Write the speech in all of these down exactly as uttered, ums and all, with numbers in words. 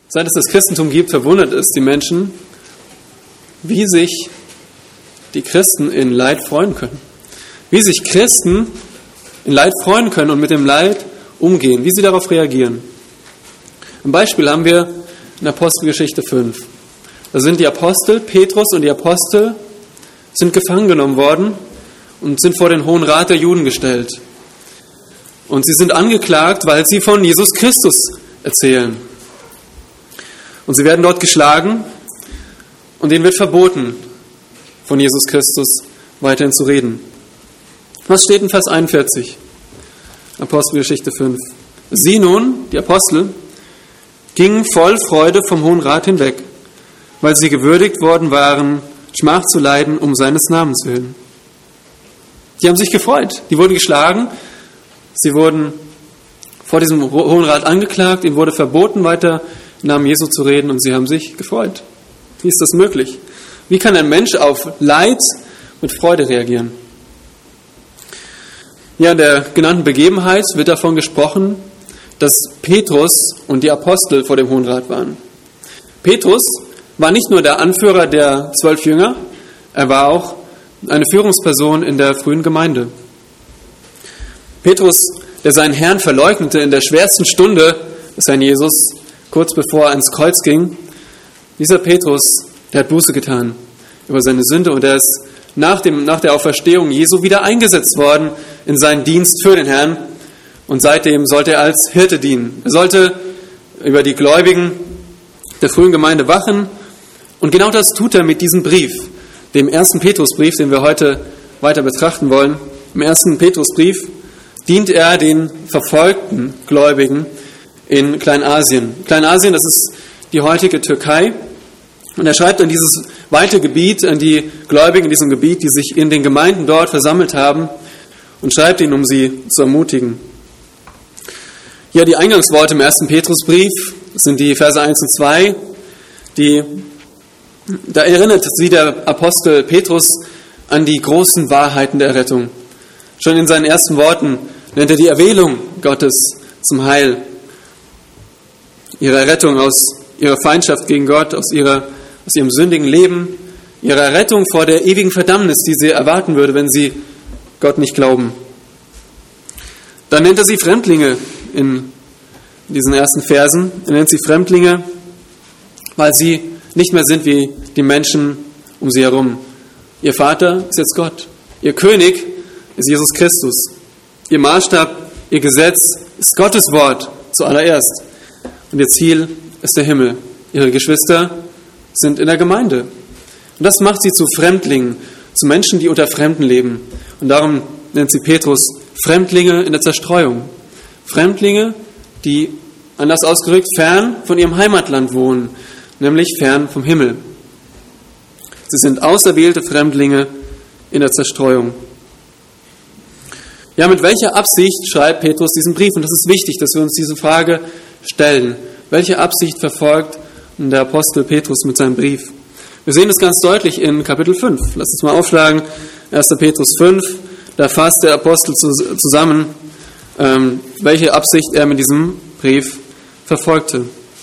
Seit es das Christentum gibt, verwundert es die Menschen, wie sich die Christen in Leid freuen können. Wie sich Christen in Leid freuen können und mit dem Leid umgehen, wie sie darauf reagieren. Ein Beispiel haben wir in Apostelgeschichte fünf. Da sind die Apostel, Petrus und die Apostel, sind gefangen genommen worden und sind vor den Hohen Rat der Juden gestellt. Und sie sind angeklagt, weil sie von Jesus Christus erzählen. Und sie werden dort geschlagen und ihnen wird verboten, von Jesus Christus weiterhin zu reden. Was steht in Vers einundvierzig? Apostelgeschichte fünf. Sie nun, die Apostel, gingen voll Freude vom Hohen Rat hinweg, weil sie gewürdigt worden waren, Schmach zu leiden um seines Namens willen. Die haben sich gefreut. Die wurden geschlagen. Sie wurden vor diesem Hohen Rat angeklagt. Ihnen wurde verboten, weiter im Namen Jesu zu reden, und sie haben sich gefreut. Wie ist das möglich? Wie kann ein Mensch auf Leid mit Freude reagieren? Ja, in der genannten Begebenheit wird davon gesprochen, dass Petrus und die Apostel vor dem Hohen Rat waren. Petrus war nicht nur der Anführer der zwölf Jünger, er war auch eine Führungsperson in der frühen Gemeinde. Petrus, der seinen Herrn verleugnete in der schwersten Stunde des Herrn Jesus, kurz bevor er ans Kreuz ging, dieser Petrus, der hat Buße getan über seine Sünde und er ist nach, dem, nach der Auferstehung Jesu wieder eingesetzt worden in seinen Dienst für den Herrn. Und seitdem sollte er als Hirte dienen. Er sollte über die Gläubigen der frühen Gemeinde wachen. Und genau das tut er mit diesem Brief, dem ersten Petrusbrief, den wir heute weiter betrachten wollen. Im ersten Petrusbrief dient er den verfolgten Gläubigen in Kleinasien. Kleinasien, das ist die heutige Türkei. Und er schreibt an dieses weite Gebiet, an die Gläubigen in diesem Gebiet, die sich in den Gemeinden dort versammelt haben, und schreibt ihnen, um sie zu ermutigen. Ja, die Eingangsworte im ersten Petrusbrief sind die Verse eins und zwei, die, da erinnert sie der Apostel Petrus an die großen Wahrheiten der Errettung. Schon in seinen ersten Worten nennt er die Erwählung Gottes zum Heil, ihre Errettung aus ihrer Feindschaft gegen Gott, aus, ihrer, aus ihrem sündigen Leben, ihre Errettung vor der ewigen Verdammnis, die sie erwarten würde, wenn sie Gott nicht glauben. Dann nennt er sie Fremdlinge in diesen ersten Versen. Er nennt sie Fremdlinge, weil sie nicht mehr sind wie die Menschen um sie herum. Ihr Vater ist jetzt Gott. Ihr König ist Jesus Christus. Ihr Maßstab, ihr Gesetz ist Gottes Wort zuallererst. Und ihr Ziel ist der Himmel. Ihre Geschwister sind in der Gemeinde. Und das macht sie zu Fremdlingen, zu Menschen, die unter Fremden leben. Und darum nennt sie Petrus Fremdlinge in der Zerstreuung. Fremdlinge, die, anders ausgedrückt, fern von ihrem Heimatland wohnen, nämlich fern vom Himmel. Sie sind auserwählte Fremdlinge in der Zerstreuung. Ja, mit welcher Absicht schreibt Petrus diesen Brief? Und das ist wichtig, dass wir uns diese Frage stellen. Welche Absicht verfolgt der Apostel Petrus mit seinem Brief? Wir sehen das ganz deutlich in Kapitel fünf. Lass uns mal aufschlagen. erster Petrus fünf. Da fasst der Apostel zusammen, ähm, welche Absicht er mit diesem Brief verfolgte.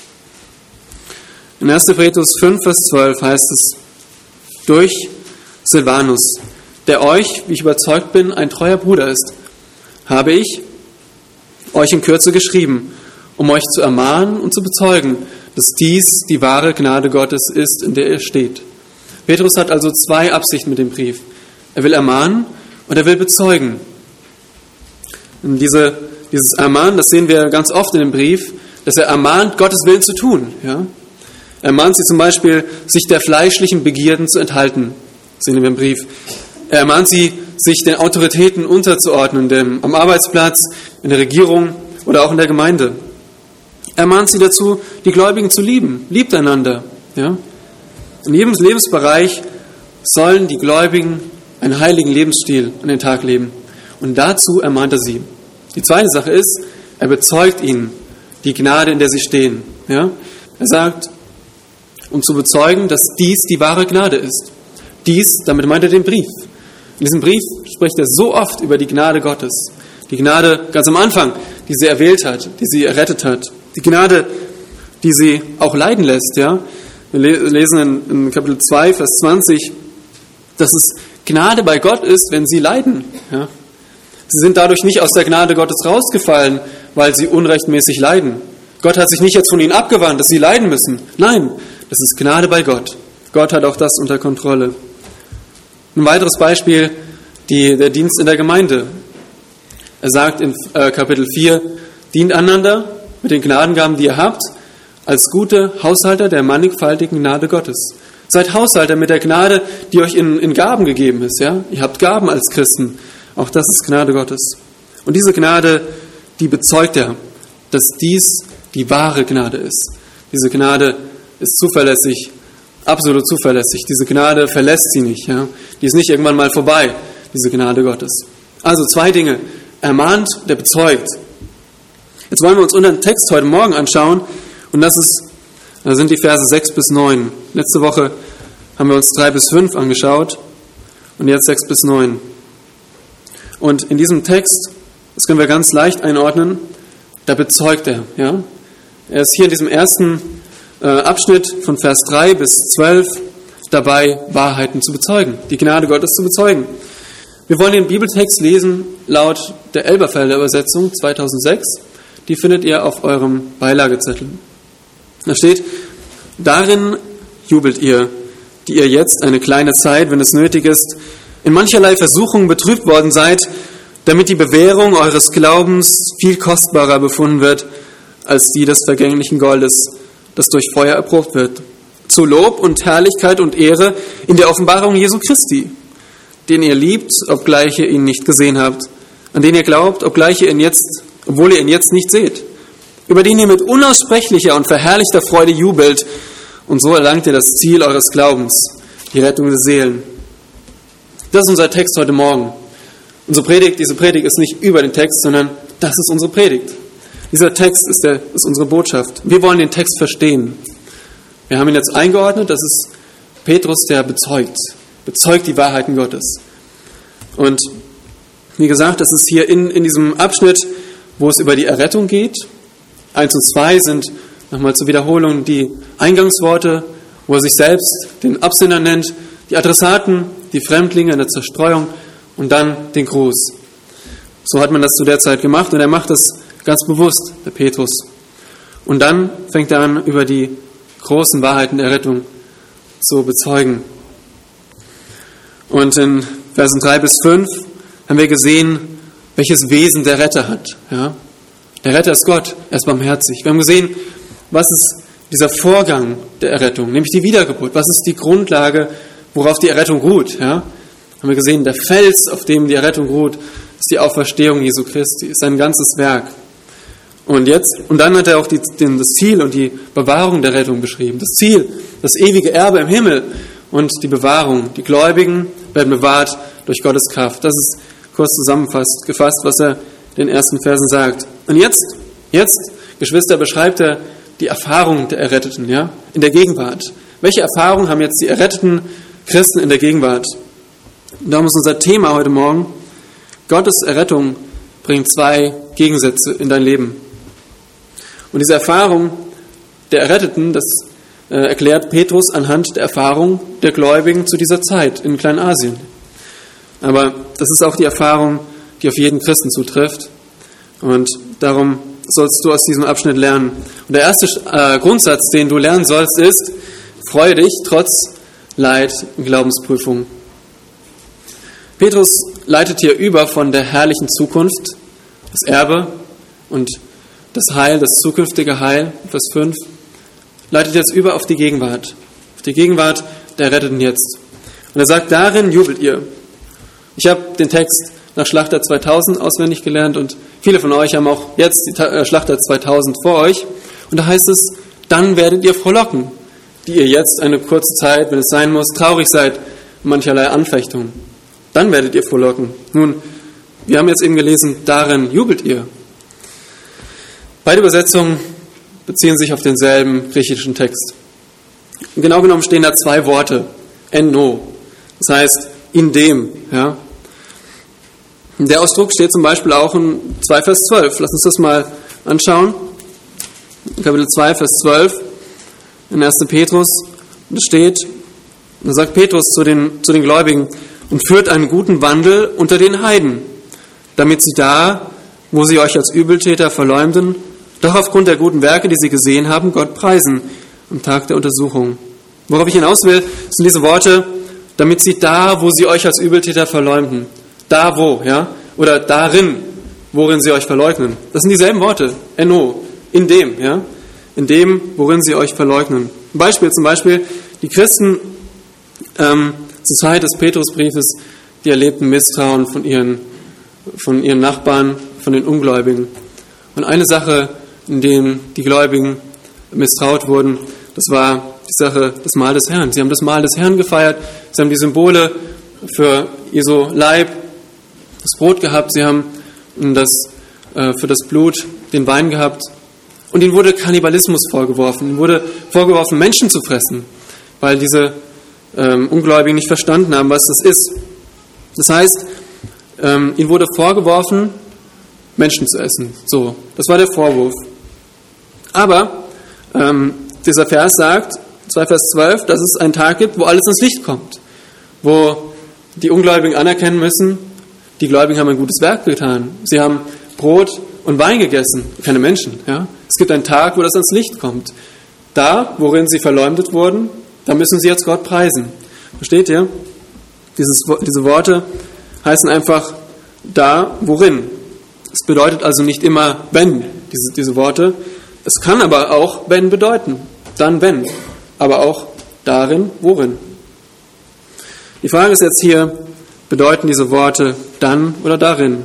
In erster Petrus fünf, Vers zwölf heißt es: Durch Silvanus, der euch, wie ich überzeugt bin, ein treuer Bruder ist, habe ich euch in Kürze geschrieben, um euch zu ermahnen und zu bezeugen, dass dies die wahre Gnade Gottes ist, in der ihr steht. Petrus hat also zwei Absichten mit dem Brief. Er will ermahnen und er will bezeugen. Und diese, dieses Ermahnen, das sehen wir ganz oft in dem Brief, dass er ermahnt, Gottes Willen zu tun. Ja? Er ermahnt sie zum Beispiel, sich der fleischlichen Begierden zu enthalten. Das sehen wir im Brief. Er ermahnt sie, sich den Autoritäten unterzuordnen, dem, am Arbeitsplatz, in der Regierung oder auch in der Gemeinde. Er mahnt sie dazu, die Gläubigen zu lieben. Liebt einander. Ja? In jedem Lebensbereich sollen die Gläubigen einen heiligen Lebensstil an den Tag leben. Und dazu ermahnt er sie. Die zweite Sache ist, er bezeugt ihnen die Gnade, in der sie stehen. Ja? Er sagt, um zu bezeugen, dass dies die wahre Gnade ist. Dies, damit meint er den Brief. In diesem Brief spricht er so oft über die Gnade Gottes. Die Gnade ganz am Anfang, die sie erwählt hat, die sie errettet hat. Die Gnade, die sie auch leiden lässt. Ja? Wir lesen in, in Kapitel zwei, Vers zwanzig, dass es Gnade bei Gott ist, wenn sie leiden. Ja? Sie sind dadurch nicht aus der Gnade Gottes rausgefallen, weil sie unrechtmäßig leiden. Gott hat sich nicht jetzt von ihnen abgewandt, dass sie leiden müssen. Nein, das ist Gnade bei Gott. Gott hat auch das unter Kontrolle. Ein weiteres Beispiel, die, der Dienst in der Gemeinde. Er sagt in äh, Kapitel vier, dient einander mit den Gnadengaben, die ihr habt, als gute Haushalter der mannigfaltigen Gnade Gottes. Seid Haushalter mit der Gnade, die euch in, in Gaben gegeben ist. Ja? Ihr habt Gaben als Christen. Auch das ist Gnade Gottes. Und diese Gnade, die bezeugt er, dass dies die wahre Gnade ist. Diese Gnade ist zuverlässig, absolut zuverlässig. Diese Gnade verlässt sie nicht. Ja? Die ist nicht irgendwann mal vorbei, diese Gnade Gottes. Also zwei Dinge. Er mahnt, der bezeugt. Jetzt wollen wir uns unseren Text heute Morgen anschauen. Und das ist, da sind die Verse sechs bis neun. Letzte Woche haben wir uns drei bis fünf angeschaut. Und jetzt sechs bis neun. Und in diesem Text, das können wir ganz leicht einordnen, da bezeugt er. Ja? Er ist hier in diesem ersten äh, Abschnitt von Vers drei bis zwölf dabei, Wahrheiten zu bezeugen, die Gnade Gottes zu bezeugen. Wir wollen den Bibeltext lesen laut der Elberfelder Übersetzung zweitausendsechs. Die findet ihr auf eurem Beilagezettel. Da steht, darin jubelt ihr, die ihr jetzt eine kleine Zeit, wenn es nötig ist, in mancherlei Versuchungen betrübt worden seid, damit die Bewährung eures Glaubens viel kostbarer befunden wird, als die des vergänglichen Goldes, das durch Feuer erprobt wird. Zu Lob und Herrlichkeit und Ehre in der Offenbarung Jesu Christi, den ihr liebt, obgleich ihr ihn nicht gesehen habt, an den ihr glaubt, obgleich ihr ihn jetzt, obwohl ihr ihn jetzt nicht seht, über den ihr mit unaussprechlicher und verherrlichter Freude jubelt, und so erlangt ihr das Ziel eures Glaubens, die Rettung der Seelen. Das ist unser Text heute Morgen. Unsere Predigt, diese Predigt ist nicht über den Text, sondern das ist unsere Predigt. Dieser Text ist, der, ist unsere Botschaft. Wir wollen den Text verstehen. Wir haben ihn jetzt eingeordnet, das ist Petrus, der bezeugt. Bezeugt die Wahrheiten Gottes. Und wie gesagt, das ist hier in, in diesem Abschnitt, wo es über die Errettung geht. Eins und zwei sind, nochmal zur Wiederholung, die Eingangsworte, wo er sich selbst den Absender nennt, die Adressaten, die Fremdlinge in der Zerstreuung und dann den Gruß. So hat man das zu der Zeit gemacht und er macht das ganz bewusst, der Petrus. Und dann fängt er an, über die großen Wahrheiten der Rettung zu bezeugen. Und in Versen drei bis fünf haben wir gesehen, welches Wesen der Retter hat. Ja? Der Retter ist Gott, er ist barmherzig. Wir haben gesehen, was ist dieser Vorgang der Errettung, nämlich die Wiedergeburt. Was ist die Grundlage, worauf die Errettung ruht? Ja? Haben wir gesehen, der Fels, auf dem die Errettung ruht, ist die Auferstehung Jesu Christi, ist sein ganzes Werk. Und jetzt, und dann hat er auch die, den, das Ziel und die Bewahrung der Rettung beschrieben. Das Ziel, das ewige Erbe im Himmel und die Bewahrung. Die Gläubigen werden bewahrt durch Gottes Kraft. Das ist kurz zusammengefasst, gefasst, was er in den ersten Versen sagt. Und jetzt, jetzt, Geschwister, beschreibt er die Erfahrung der Erretteten, ja, in der Gegenwart. Welche Erfahrungen haben jetzt die erretteten Christen in der Gegenwart? Und darum ist unser Thema heute Morgen: Gottes Errettung bringt zwei Gegensätze in dein Leben. Und diese Erfahrung der Erretteten, das äh, erklärt Petrus anhand der Erfahrung der Gläubigen zu dieser Zeit in Kleinasien. Aber das ist auch die Erfahrung, die auf jeden Christen zutrifft. Und darum sollst du aus diesem Abschnitt lernen. Und der erste äh, Grundsatz, den du lernen sollst, ist: Freue dich trotz Leid in Glaubensprüfung. Petrus leitet hier über von der herrlichen Zukunft, das Erbe und das Heil, das zukünftige Heil, Vers fünf, leitet jetzt über auf die Gegenwart, auf die Gegenwart der Erretteten jetzt. Und er sagt, darin jubelt ihr. Ich habe den Text nach Schlachter zweitausend auswendig gelernt und viele von euch haben auch jetzt die Schlachter zweitausend vor euch. Und da heißt es, dann werdet ihr frohlocken, die ihr jetzt eine kurze Zeit, wenn es sein muss, traurig seid, mancherlei Anfechtungen. Dann werdet ihr frohlocken. Nun, wir haben jetzt eben gelesen, darin jubelt ihr. Beide Übersetzungen beziehen sich auf denselben griechischen Text. Genau genommen stehen da zwei Worte, enno, das heißt in dem. Ja. Der Ausdruck steht zum Beispiel auch in zwei Vers zwölf. Lass uns das mal anschauen. Kapitel zwei, Vers zwölf, in ersten Petrus, da steht, da sagt Petrus zu den, zu den Gläubigen, und führt einen guten Wandel unter den Heiden, damit sie da, wo sie euch als Übeltäter verleumden, doch aufgrund der guten Werke, die sie gesehen haben, Gott preisen am Tag der Untersuchung. Worauf ich hinaus will, sind diese Worte, damit sie da, wo sie euch als Übeltäter verleumden, da wo, ja, oder darin, worin sie euch verleugnen. Das sind dieselben Worte, eno, in dem, ja, in dem, worin sie euch verleugnen. Ein Beispiel, zum Beispiel, die Christen ähm, zur Zeit des Petrusbriefes, die erlebten Misstrauen von ihren, von ihren Nachbarn, von den Ungläubigen. Und eine Sache, in der die Gläubigen misstraut wurden, das war die Sache des Mahl des Herrn. Sie haben das Mahl des Herrn gefeiert, sie haben die Symbole für Jesu Leib, das Brot gehabt, sie haben das, äh, für das Blut den Wein gehabt. Und ihnen wurde Kannibalismus vorgeworfen. Ihnen wurde vorgeworfen, Menschen zu fressen, weil diese ähm, Ungläubigen nicht verstanden haben, was das ist. Das heißt, ähm, ihnen wurde vorgeworfen, Menschen zu essen. So, das war der Vorwurf. Aber ähm, dieser Vers sagt, zwei Vers zwölf, dass es einen Tag gibt, wo alles ins Licht kommt, wo die Ungläubigen anerkennen müssen, die Gläubigen haben ein gutes Werk getan. Sie haben Brot und Wein gegessen, keine Menschen. Ja? Es gibt einen Tag, wo das ans Licht kommt. Da, worin sie verleumdet wurden, da müssen sie jetzt Gott preisen. Versteht ihr? Dieses, diese Worte heißen einfach da, worin. Es bedeutet also nicht immer wenn, diese, diese Worte. Es kann aber auch wenn bedeuten. Dann wenn. Aber auch darin, worin. Die Frage ist jetzt hier, bedeuten diese Worte dann oder darin?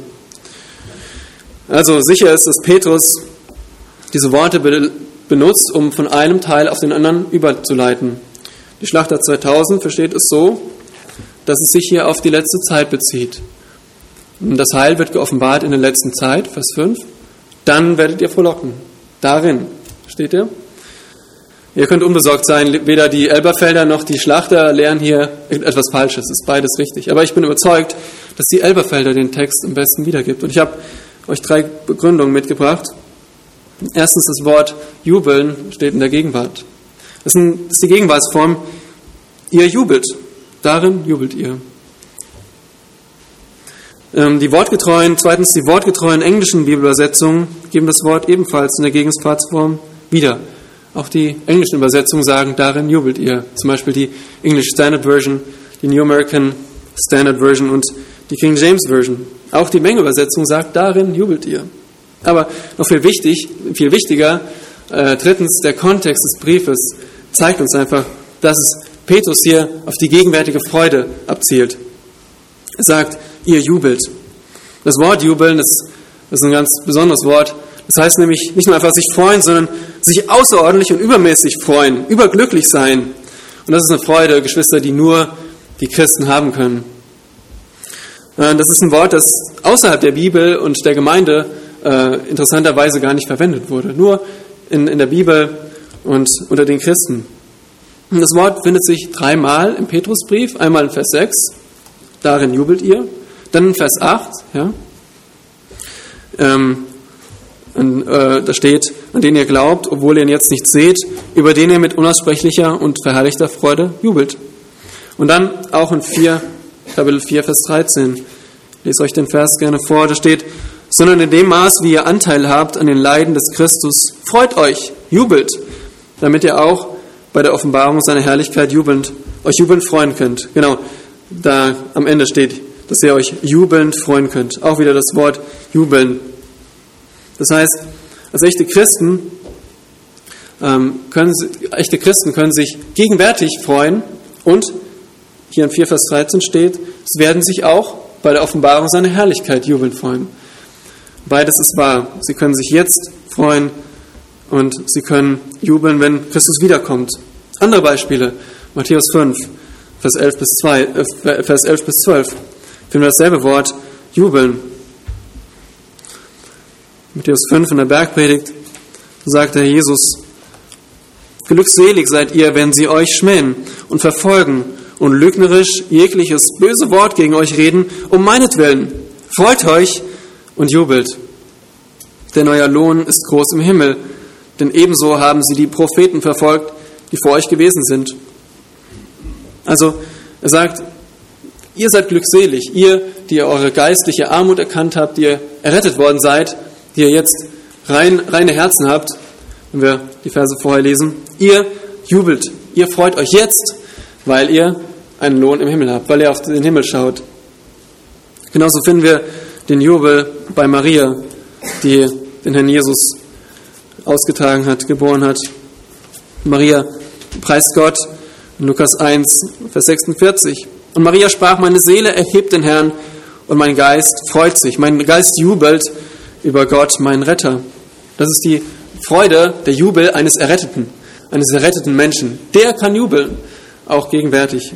Also sicher ist, dass Petrus diese Worte be- benutzt, um von einem Teil auf den anderen überzuleiten. Die Schlachter zweitausend versteht es so, dass es sich hier auf die letzte Zeit bezieht. Das Heil wird geoffenbart in der letzten Zeit, Vers fünf. Dann werdet ihr frohlocken. Darin, steht ihr? Ihr könnt unbesorgt sein, weder die Elberfelder noch die Schlachter lehren hier etwas Falsches. Es ist beides richtig. Aber ich bin überzeugt, dass die Elberfelder den Text am besten wiedergibt. Und ich habe euch drei Begründungen mitgebracht. Erstens, das Wort jubeln steht in der Gegenwart. Das ist die Gegenwartsform. Ihr jubelt. Darin jubelt ihr. Die wortgetreuen, zweitens die wortgetreuen englischen Bibelübersetzungen geben das Wort ebenfalls in der Gegenwartsform wieder. Auch die englischen Übersetzungen sagen, darin jubelt ihr. Zum Beispiel die English Standard Version, die New American Standard Version und die King James Version. Auch die Mengeübersetzung sagt, darin jubelt ihr. Aber noch viel wichtig, viel wichtiger, äh, drittens, der Kontext des Briefes zeigt uns einfach, dass es Petrus hier auf die gegenwärtige Freude abzielt. Er sagt, ihr jubelt. Das Wort jubeln, das ist ein ganz besonderes Wort. Das heißt nämlich nicht nur einfach sich freuen, sondern sich außerordentlich und übermäßig freuen, überglücklich sein. Und das ist eine Freude, Geschwister, die nur die Christen haben können. Das ist ein Wort, das außerhalb der Bibel und der Gemeinde äh, interessanterweise gar nicht verwendet wurde. Nur in, in der Bibel und unter den Christen. Und das Wort findet sich dreimal im Petrusbrief. Einmal in Vers sechs, darin jubelt ihr. Dann in Vers acht, ja. Ähm, und, äh, da steht, an den ihr glaubt, obwohl ihr ihn jetzt nicht seht, über den ihr mit unaussprechlicher und verherrlichter Freude jubelt. Und dann auch in vier, Kapitel vier, Vers dreizehn. Ich lese euch den Vers gerne vor. Da steht, sondern in dem Maß, wie ihr Anteil habt an den Leiden des Christus, freut euch, jubelt, damit ihr auch bei der Offenbarung seiner Herrlichkeit jubelnd, euch jubelnd freuen könnt. Genau, da am Ende steht, dass ihr euch jubelnd freuen könnt. Auch wieder das Wort jubeln. Das heißt, als echte Christen ähm, können echte Christen können sich gegenwärtig freuen und hier in vier Vers dreizehn steht, sie werden sich auch bei der Offenbarung seiner Herrlichkeit jubelnd freuen. Beides ist wahr. Sie können sich jetzt freuen und sie können jubeln, wenn Christus wiederkommt. Andere Beispiele. Matthäus fünf, Vers elf bis zwei, äh, Vers elf bis zwölf. Finden wir dasselbe Wort, jubeln. Matthäus fünf in der Bergpredigt sagt der Herr Jesus, glückselig seid ihr, wenn sie euch schmähen und verfolgen und lügnerisch jegliches böse Wort gegen euch reden, um meinetwillen. Freut euch und jubelt, denn euer Lohn ist groß im Himmel, denn ebenso haben sie die Propheten verfolgt, die vor euch gewesen sind. Also er sagt, ihr seid glückselig, ihr, die ihr eure geistliche Armut erkannt habt, die ihr errettet worden seid, die ihr jetzt rein, reine Herzen habt, wenn wir die Verse vorher lesen. Ihr jubelt, ihr freut euch jetzt, weil ihr einen Lohn im Himmel habt, weil ihr auf den Himmel schaut. Genauso finden wir den Jubel bei Maria, die den Herrn Jesus ausgetragen hat, geboren hat. Maria preist Gott in Lukas eins, Vers sechsundvierzig. Und Maria sprach, meine Seele erhebt den Herrn und mein Geist freut sich. Mein Geist jubelt über Gott, meinen Retter. Das ist die Freude, der Jubel eines Erretteten, eines erretteten Menschen. Der kann jubeln, auch gegenwärtig.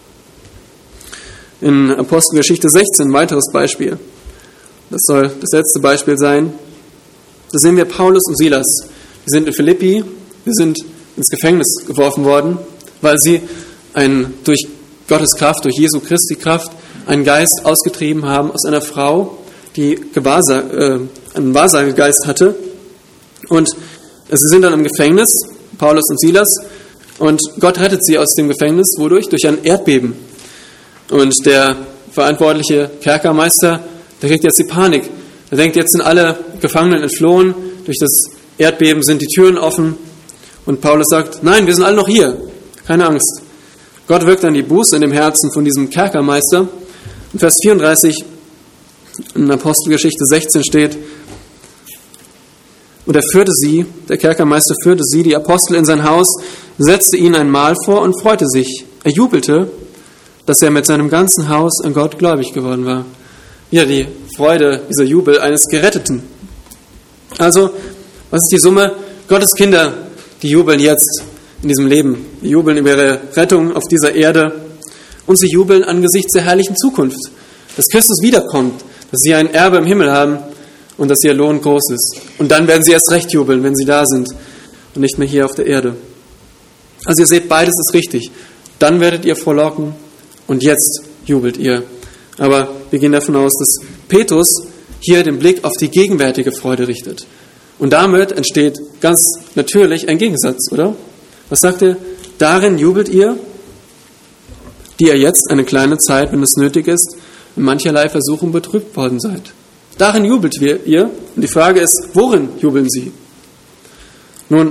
In Apostelgeschichte sechzehn, ein weiteres Beispiel. Das soll das letzte Beispiel sein. Da sehen wir Paulus und Silas. Wir sind in Philippi, wir sind ins Gefängnis geworfen worden, weil sie einen, durch Gottes Kraft, durch Jesu Christi Kraft, einen Geist ausgetrieben haben aus einer Frau, die Gewahrsag, äh, einen Wahrsagegeist hatte. Und sie sind dann im Gefängnis, Paulus und Silas, und Gott rettet sie aus dem Gefängnis. Wodurch? Durch ein Erdbeben. Und der verantwortliche Kerkermeister, der kriegt jetzt die Panik. Er denkt, jetzt sind alle Gefangenen entflohen, durch das Erdbeben sind die Türen offen. Und Paulus sagt, nein, wir sind alle noch hier, keine Angst. Gott wirkt dann die Buße in dem Herzen von diesem Kerkermeister. In Vers vierunddreißig in Apostelgeschichte sechzehn steht, und er führte sie, der Kerkermeister führte sie, die Apostel, in sein Haus, setzte ihnen ein Mahl vor und freute sich. Er jubelte, dass er mit seinem ganzen Haus an Gott gläubig geworden war. Wieder die Freude, dieser Jubel eines Geretteten. Also, was ist die Summe? Gottes Kinder, die jubeln jetzt in diesem Leben. Die jubeln über ihre Rettung auf dieser Erde. Und sie jubeln angesichts der herrlichen Zukunft. Dass Christus wiederkommt, dass sie ein Erbe im Himmel haben und dass ihr Lohn groß ist. Und dann werden sie erst recht jubeln, wenn sie da sind und nicht mehr hier auf der Erde. Also ihr seht, beides ist richtig. Dann werdet ihr frohlocken und jetzt jubelt ihr. Aber wir gehen davon aus, dass Petrus hier den Blick auf die gegenwärtige Freude richtet. Und damit entsteht ganz natürlich ein Gegensatz, oder? Was sagt er? Darin jubelt ihr, die ihr jetzt eine kleine Zeit, wenn es nötig ist, in mancherlei Versuchung betrübt worden seid. Darin jubelt ihr. Und die Frage ist, worin jubeln sie? Nun,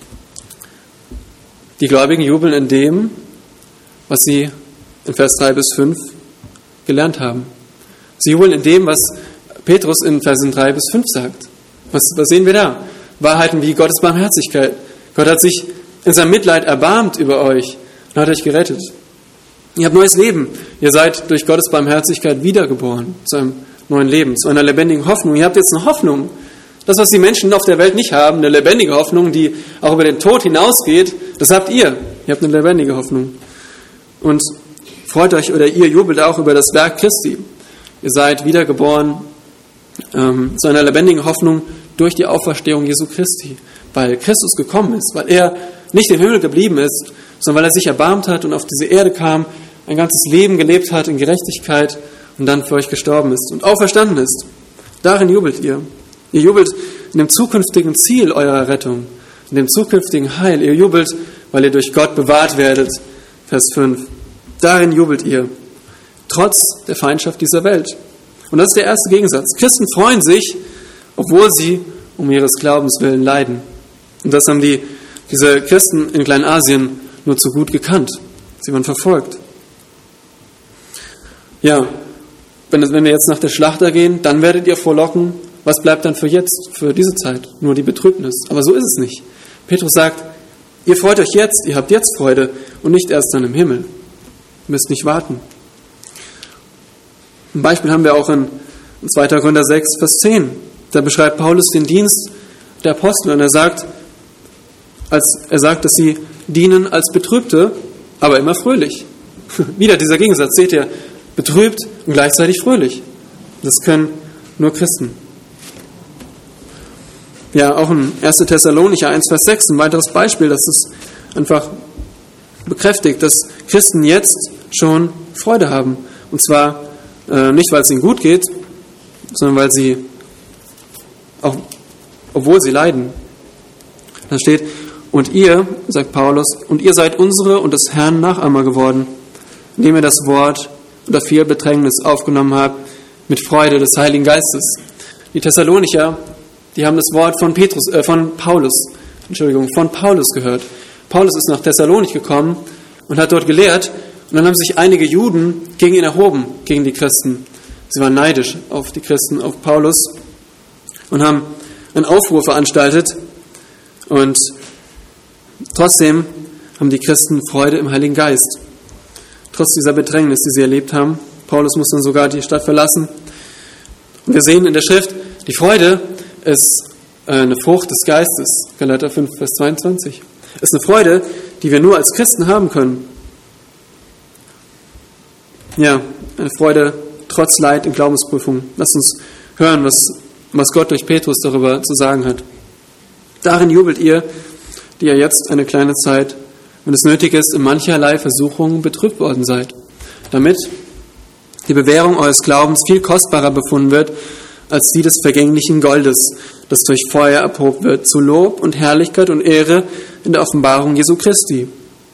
die Gläubigen jubeln in dem, was sie in Vers drei bis fünf gelernt haben. Sie jubeln in dem, was Petrus in Versen drei bis fünf sagt. Was, was sehen wir da? Wahrheiten wie Gottes Barmherzigkeit. Gott hat sich in seinem Mitleid erbarmt über euch und hat euch gerettet. Ihr habt neues Leben. Ihr seid durch Gottes Barmherzigkeit wiedergeboren zu einem neuen Leben, zu einer lebendigen Hoffnung. Ihr habt jetzt eine Hoffnung. Das, was die Menschen auf der Welt nicht haben, eine lebendige Hoffnung, die auch über den Tod hinausgeht, das habt ihr. Ihr habt eine lebendige Hoffnung. Und freut euch, oder ihr jubelt auch über das Werk Christi. Ihr seid wiedergeboren ähm, zu einer lebendigen Hoffnung durch die Auferstehung Jesu Christi. Weil Christus gekommen ist, weil er nicht im Himmel geblieben ist, sondern weil er sich erbarmt hat und auf diese Erde kam, ein ganzes Leben gelebt hat in Gerechtigkeit und dann für euch gestorben ist und auferstanden ist. Darin jubelt ihr. Ihr jubelt in dem zukünftigen Ziel eurer Rettung, in dem zukünftigen Heil. Ihr jubelt, weil ihr durch Gott bewahrt werdet. Vers fünf. Darin jubelt ihr, trotz der Feindschaft dieser Welt. Und das ist der erste Gegensatz. Christen freuen sich, obwohl sie um ihres Glaubens willen leiden. Und das haben die, diese Christen in Kleinasien nur zu gut gekannt. Sie waren verfolgt. Ja, wenn, wenn wir jetzt nach der Schlachter gehen, dann werdet ihr frohlocken. Was bleibt dann für jetzt, für diese Zeit? Nur die Betrübnis. Aber so ist es nicht. Petrus sagt, ihr freut euch jetzt, ihr habt jetzt Freude und nicht erst dann im Himmel. Ihr müsst nicht warten. Ein Beispiel haben wir auch in zweiter Korinther sechs, Vers zehn. Da beschreibt Paulus den Dienst der Apostel und er sagt, als er sagt, dass sie dienen als Betrübte, aber immer fröhlich. Wieder dieser Gegensatz, seht ihr, betrübt und gleichzeitig fröhlich. Das können nur Christen. Ja, auch in erster Thessalonicher eins, Vers sechs, ein weiteres Beispiel, das es einfach bekräftigt, dass Christen jetzt schon Freude haben. Und zwar äh, nicht, weil es ihnen gut geht, sondern weil sie, auch obwohl sie leiden. Da steht, und ihr, sagt Paulus, und ihr seid unsere und des Herrn Nachahmer geworden, indem ihr das Wort unter viel Bedrängnis aufgenommen habt, mit Freude des Heiligen Geistes. Die Thessalonicher, die haben das Wort von Petrus, äh, von Paulus, Entschuldigung, von Paulus gehört. Paulus ist nach Thessalonich gekommen und hat dort gelehrt, und dann haben sich einige Juden gegen ihn erhoben, gegen die Christen. Sie waren neidisch auf die Christen, auf Paulus, und haben einen Aufruhr veranstaltet. Und trotzdem haben die Christen Freude im Heiligen Geist. Trotz dieser Bedrängnis, die sie erlebt haben. Paulus muss dann sogar die Stadt verlassen. Und wir sehen in der Schrift, die Freude ist eine Frucht des Geistes. Galater fünf, Vers zweiundzwanzig. Ist eine Freude, die wir nur als Christen haben können. Ja, eine Freude trotz Leid in Glaubensprüfung. Lasst uns hören, was, was Gott durch Petrus darüber zu sagen hat. Darin jubelt ihr, die ihr jetzt eine kleine Zeit, wenn es nötig ist, in mancherlei Versuchungen betrübt worden seid, damit die Bewährung eures Glaubens viel kostbarer befunden wird, als die des vergänglichen Goldes, das durch Feuer erprobt wird, zu Lob und Herrlichkeit und Ehre in der Offenbarung Jesu Christi.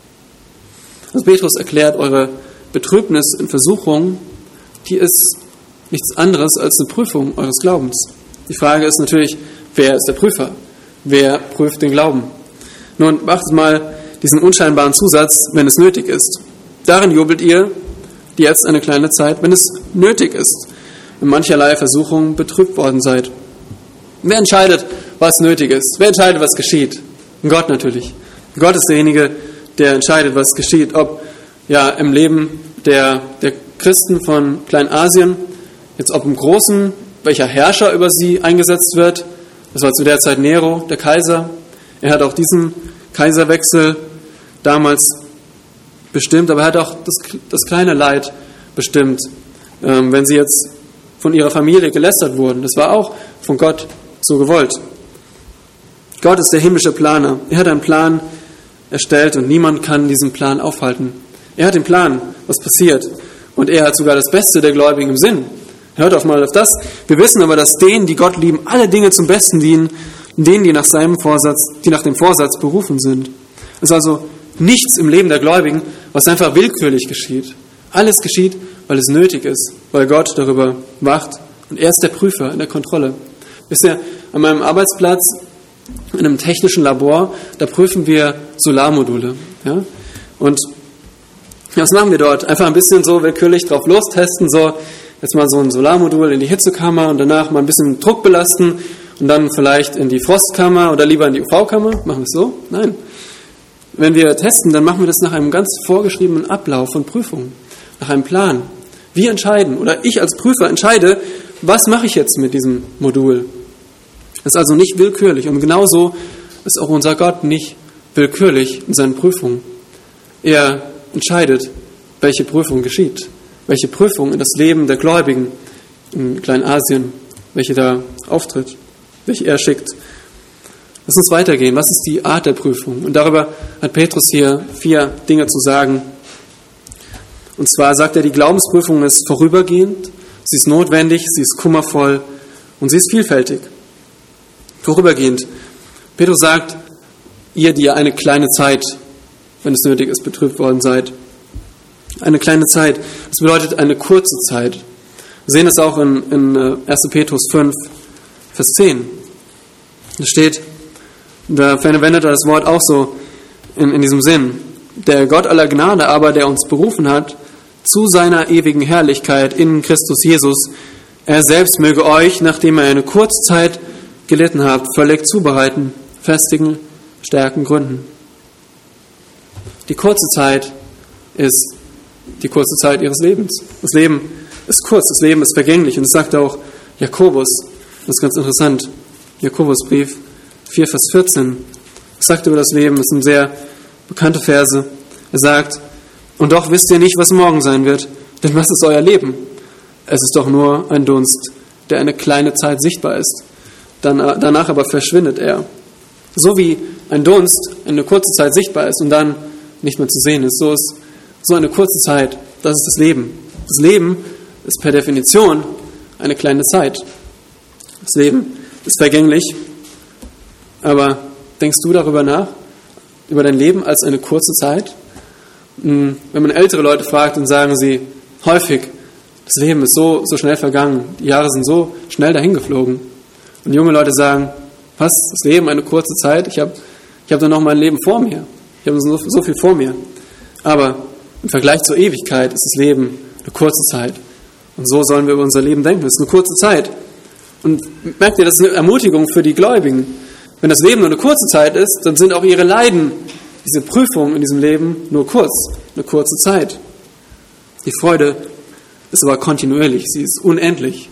Also Petrus erklärt, eure Betrübnis in Versuchung, die ist nichts anderes als eine Prüfung eures Glaubens. Die Frage ist natürlich, wer ist der Prüfer? Wer prüft den Glauben? Nun, beachtet mal diesen unscheinbaren Zusatz, wenn es nötig ist. Darin jubelt ihr, die jetzt eine kleine Zeit, wenn es nötig ist, in mancherlei Versuchungen betrübt worden seid. Wer entscheidet, was nötig ist? Wer entscheidet, was geschieht? Gott natürlich. Gott ist derjenige, der entscheidet, was geschieht. Ob ja im Leben der, der Christen von Kleinasien, jetzt ob im Großen, welcher Herrscher über sie eingesetzt wird. Das war zu der Zeit Nero, der Kaiser. Er hat auch diesen Kaiserwechsel damals bestimmt, aber er hat auch das, das kleine Leid bestimmt, ähm, wenn sie jetzt von ihrer Familie gelästert wurden. Das war auch von Gott so gewollt. Gott ist der himmlische Planer. Er hat einen Plan erstellt und niemand kann diesen Plan aufhalten. Er hat den Plan, was passiert. Und er hat sogar das Beste der Gläubigen im Sinn. Hört auch mal auf das. Wir wissen aber, dass denen, die Gott lieben, alle Dinge zum Besten dienen, denen, die nach seinem Vorsatz, die nach dem Vorsatz berufen sind. Es ist also nichts im Leben der Gläubigen, was einfach willkürlich geschieht. Alles geschieht, weil es nötig ist, weil Gott darüber wacht. Und er ist der Prüfer in der Kontrolle. Wisst ihr, an meinem Arbeitsplatz, in einem technischen Labor, da prüfen wir Solarmodule. Ja? Und was machen wir dort? Einfach ein bisschen so willkürlich drauf lostesten, so jetzt mal so ein Solarmodul in die Hitzekammer und danach mal ein bisschen Druck belasten und dann vielleicht in die Frostkammer oder lieber in die U V-Kammer. Machen wir es so? Nein. Wenn wir testen, dann machen wir das nach einem ganz vorgeschriebenen Ablauf von Prüfungen, nach einem Plan. Wir entscheiden, oder ich als Prüfer entscheide, was mache ich jetzt mit diesem Modul. Das ist also nicht willkürlich. Und genauso ist auch unser Gott nicht willkürlich in seinen Prüfungen. Er entscheidet, welche Prüfung geschieht, welche Prüfung in das Leben der Gläubigen in Kleinasien, welche da auftritt, welche er schickt. Lass uns weitergehen. Was ist die Art der Prüfung? Und darüber hat Petrus hier vier Dinge zu sagen. Und zwar sagt er, die Glaubensprüfung ist vorübergehend, sie ist notwendig, sie ist kummervoll und sie ist vielfältig. Vorübergehend. Petrus sagt, ihr, die ihr eine kleine Zeit, wenn es nötig ist, betrübt worden seid. Eine kleine Zeit. Das bedeutet eine kurze Zeit. Wir sehen das auch in, in erster Petrus fünf, Vers zehn. Da steht, da verwendet er das Wort auch so in, in diesem Sinn. Der Gott aller Gnade aber, der uns berufen hat, zu seiner ewigen Herrlichkeit in Christus Jesus, er selbst möge euch, nachdem er eine kurze Zeit gelitten habt, völlig zubereiten, festigen, stärken, gründen. Die kurze Zeit ist die kurze Zeit ihres Lebens. Das Leben ist kurz, das Leben ist vergänglich. Und das sagt auch Jakobus. Das ist ganz interessant. Jakobusbrief vier, Vers vierzehn. Das sagt über das Leben, das sind sehr bekannte Verse. Er sagt, und doch wisst ihr nicht, was morgen sein wird. Denn was ist euer Leben? Es ist doch nur ein Dunst, der eine kleine Zeit sichtbar ist. Dann, danach aber verschwindet er. So wie ein Dunst eine kurze Zeit sichtbar ist und dann nicht mehr zu sehen ist, so ist so eine kurze Zeit, das ist das Leben. Das Leben ist per Definition eine kleine Zeit. Das Leben ist vergänglich, aber denkst du darüber nach? Über dein Leben als eine kurze Zeit? Wenn man ältere Leute fragt, dann sagen sie häufig, das Leben ist so, so schnell vergangen, die Jahre sind so schnell dahingeflogen. Und junge Leute sagen, was, das Leben eine kurze Zeit? Ich habe ich hab doch noch mein Leben vor mir. Ich habe so, so viel vor mir. Aber im Vergleich zur Ewigkeit ist das Leben eine kurze Zeit. Und so sollen wir über unser Leben denken. Es ist eine kurze Zeit. Und merkt ihr, das ist eine Ermutigung für die Gläubigen. Wenn das Leben nur eine kurze Zeit ist, dann sind auch ihre Leiden, diese Prüfungen in diesem Leben nur kurz, eine kurze Zeit. Die Freude ist aber kontinuierlich, sie ist unendlich.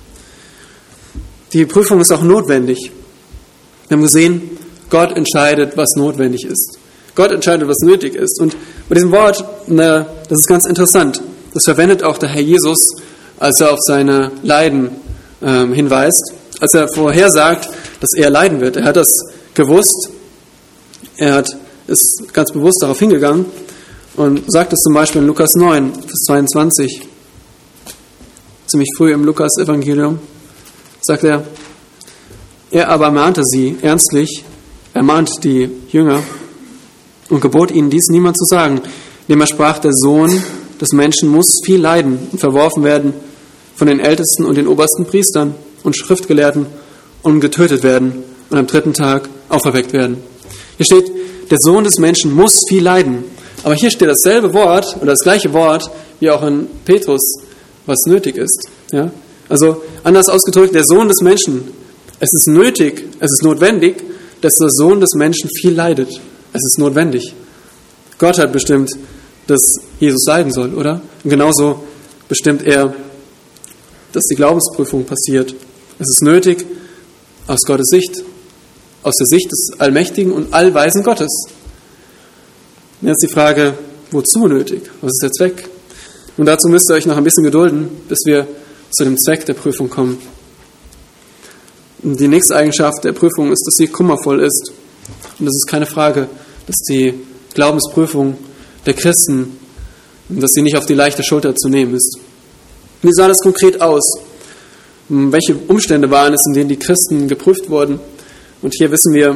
Die Prüfung ist auch notwendig. Wir haben gesehen, Gott entscheidet, was notwendig ist. Gott entscheidet, was nötig ist. Und bei diesem Wort, das ist ganz interessant, das verwendet auch der Herr Jesus, als er auf seine Leiden ähm, hinweist, als er vorhersagt, dass er leiden wird. Er hat das gewusst, er hat, ist ganz bewusst darauf hingegangen und sagt es zum Beispiel in Lukas neun, Vers zweiundzwanzig, ziemlich früh im Lukas-Evangelium, sagt er, er aber mahnte sie ernstlich, er mahnt die Jünger und gebot ihnen dies niemand zu sagen, indem er sprach, der Sohn des Menschen muss viel leiden und verworfen werden von den Ältesten und den obersten Priestern und Schriftgelehrten und getötet werden und am dritten Tag auferweckt werden. Hier steht, der Sohn des Menschen muss viel leiden. Aber hier steht dasselbe Wort oder das gleiche Wort wie auch in Petrus, was nötig ist. Ja? Also anders ausgedrückt, der Sohn des Menschen, es ist nötig, es ist notwendig, dass der Sohn des Menschen viel leidet. Es ist notwendig. Gott hat bestimmt, dass Jesus leiden soll, oder? Und genauso bestimmt er, dass die Glaubensprüfung passiert. Es ist nötig aus Gottes Sicht, aus der Sicht des allmächtigen und allweisen Gottes. Und jetzt die Frage, wozu nötig? Was ist der Zweck? Und dazu müsst ihr euch noch ein bisschen gedulden, bis wir zu dem Zweck der Prüfung kommen. Und die nächste Eigenschaft der Prüfung ist, dass sie kummervoll ist. Und das ist keine Frage, dass die Glaubensprüfung der Christen, dass sie nicht auf die leichte Schulter zu nehmen ist. Wie sah das konkret aus? Welche Umstände waren es, in denen die Christen geprüft wurden? Und hier wissen wir,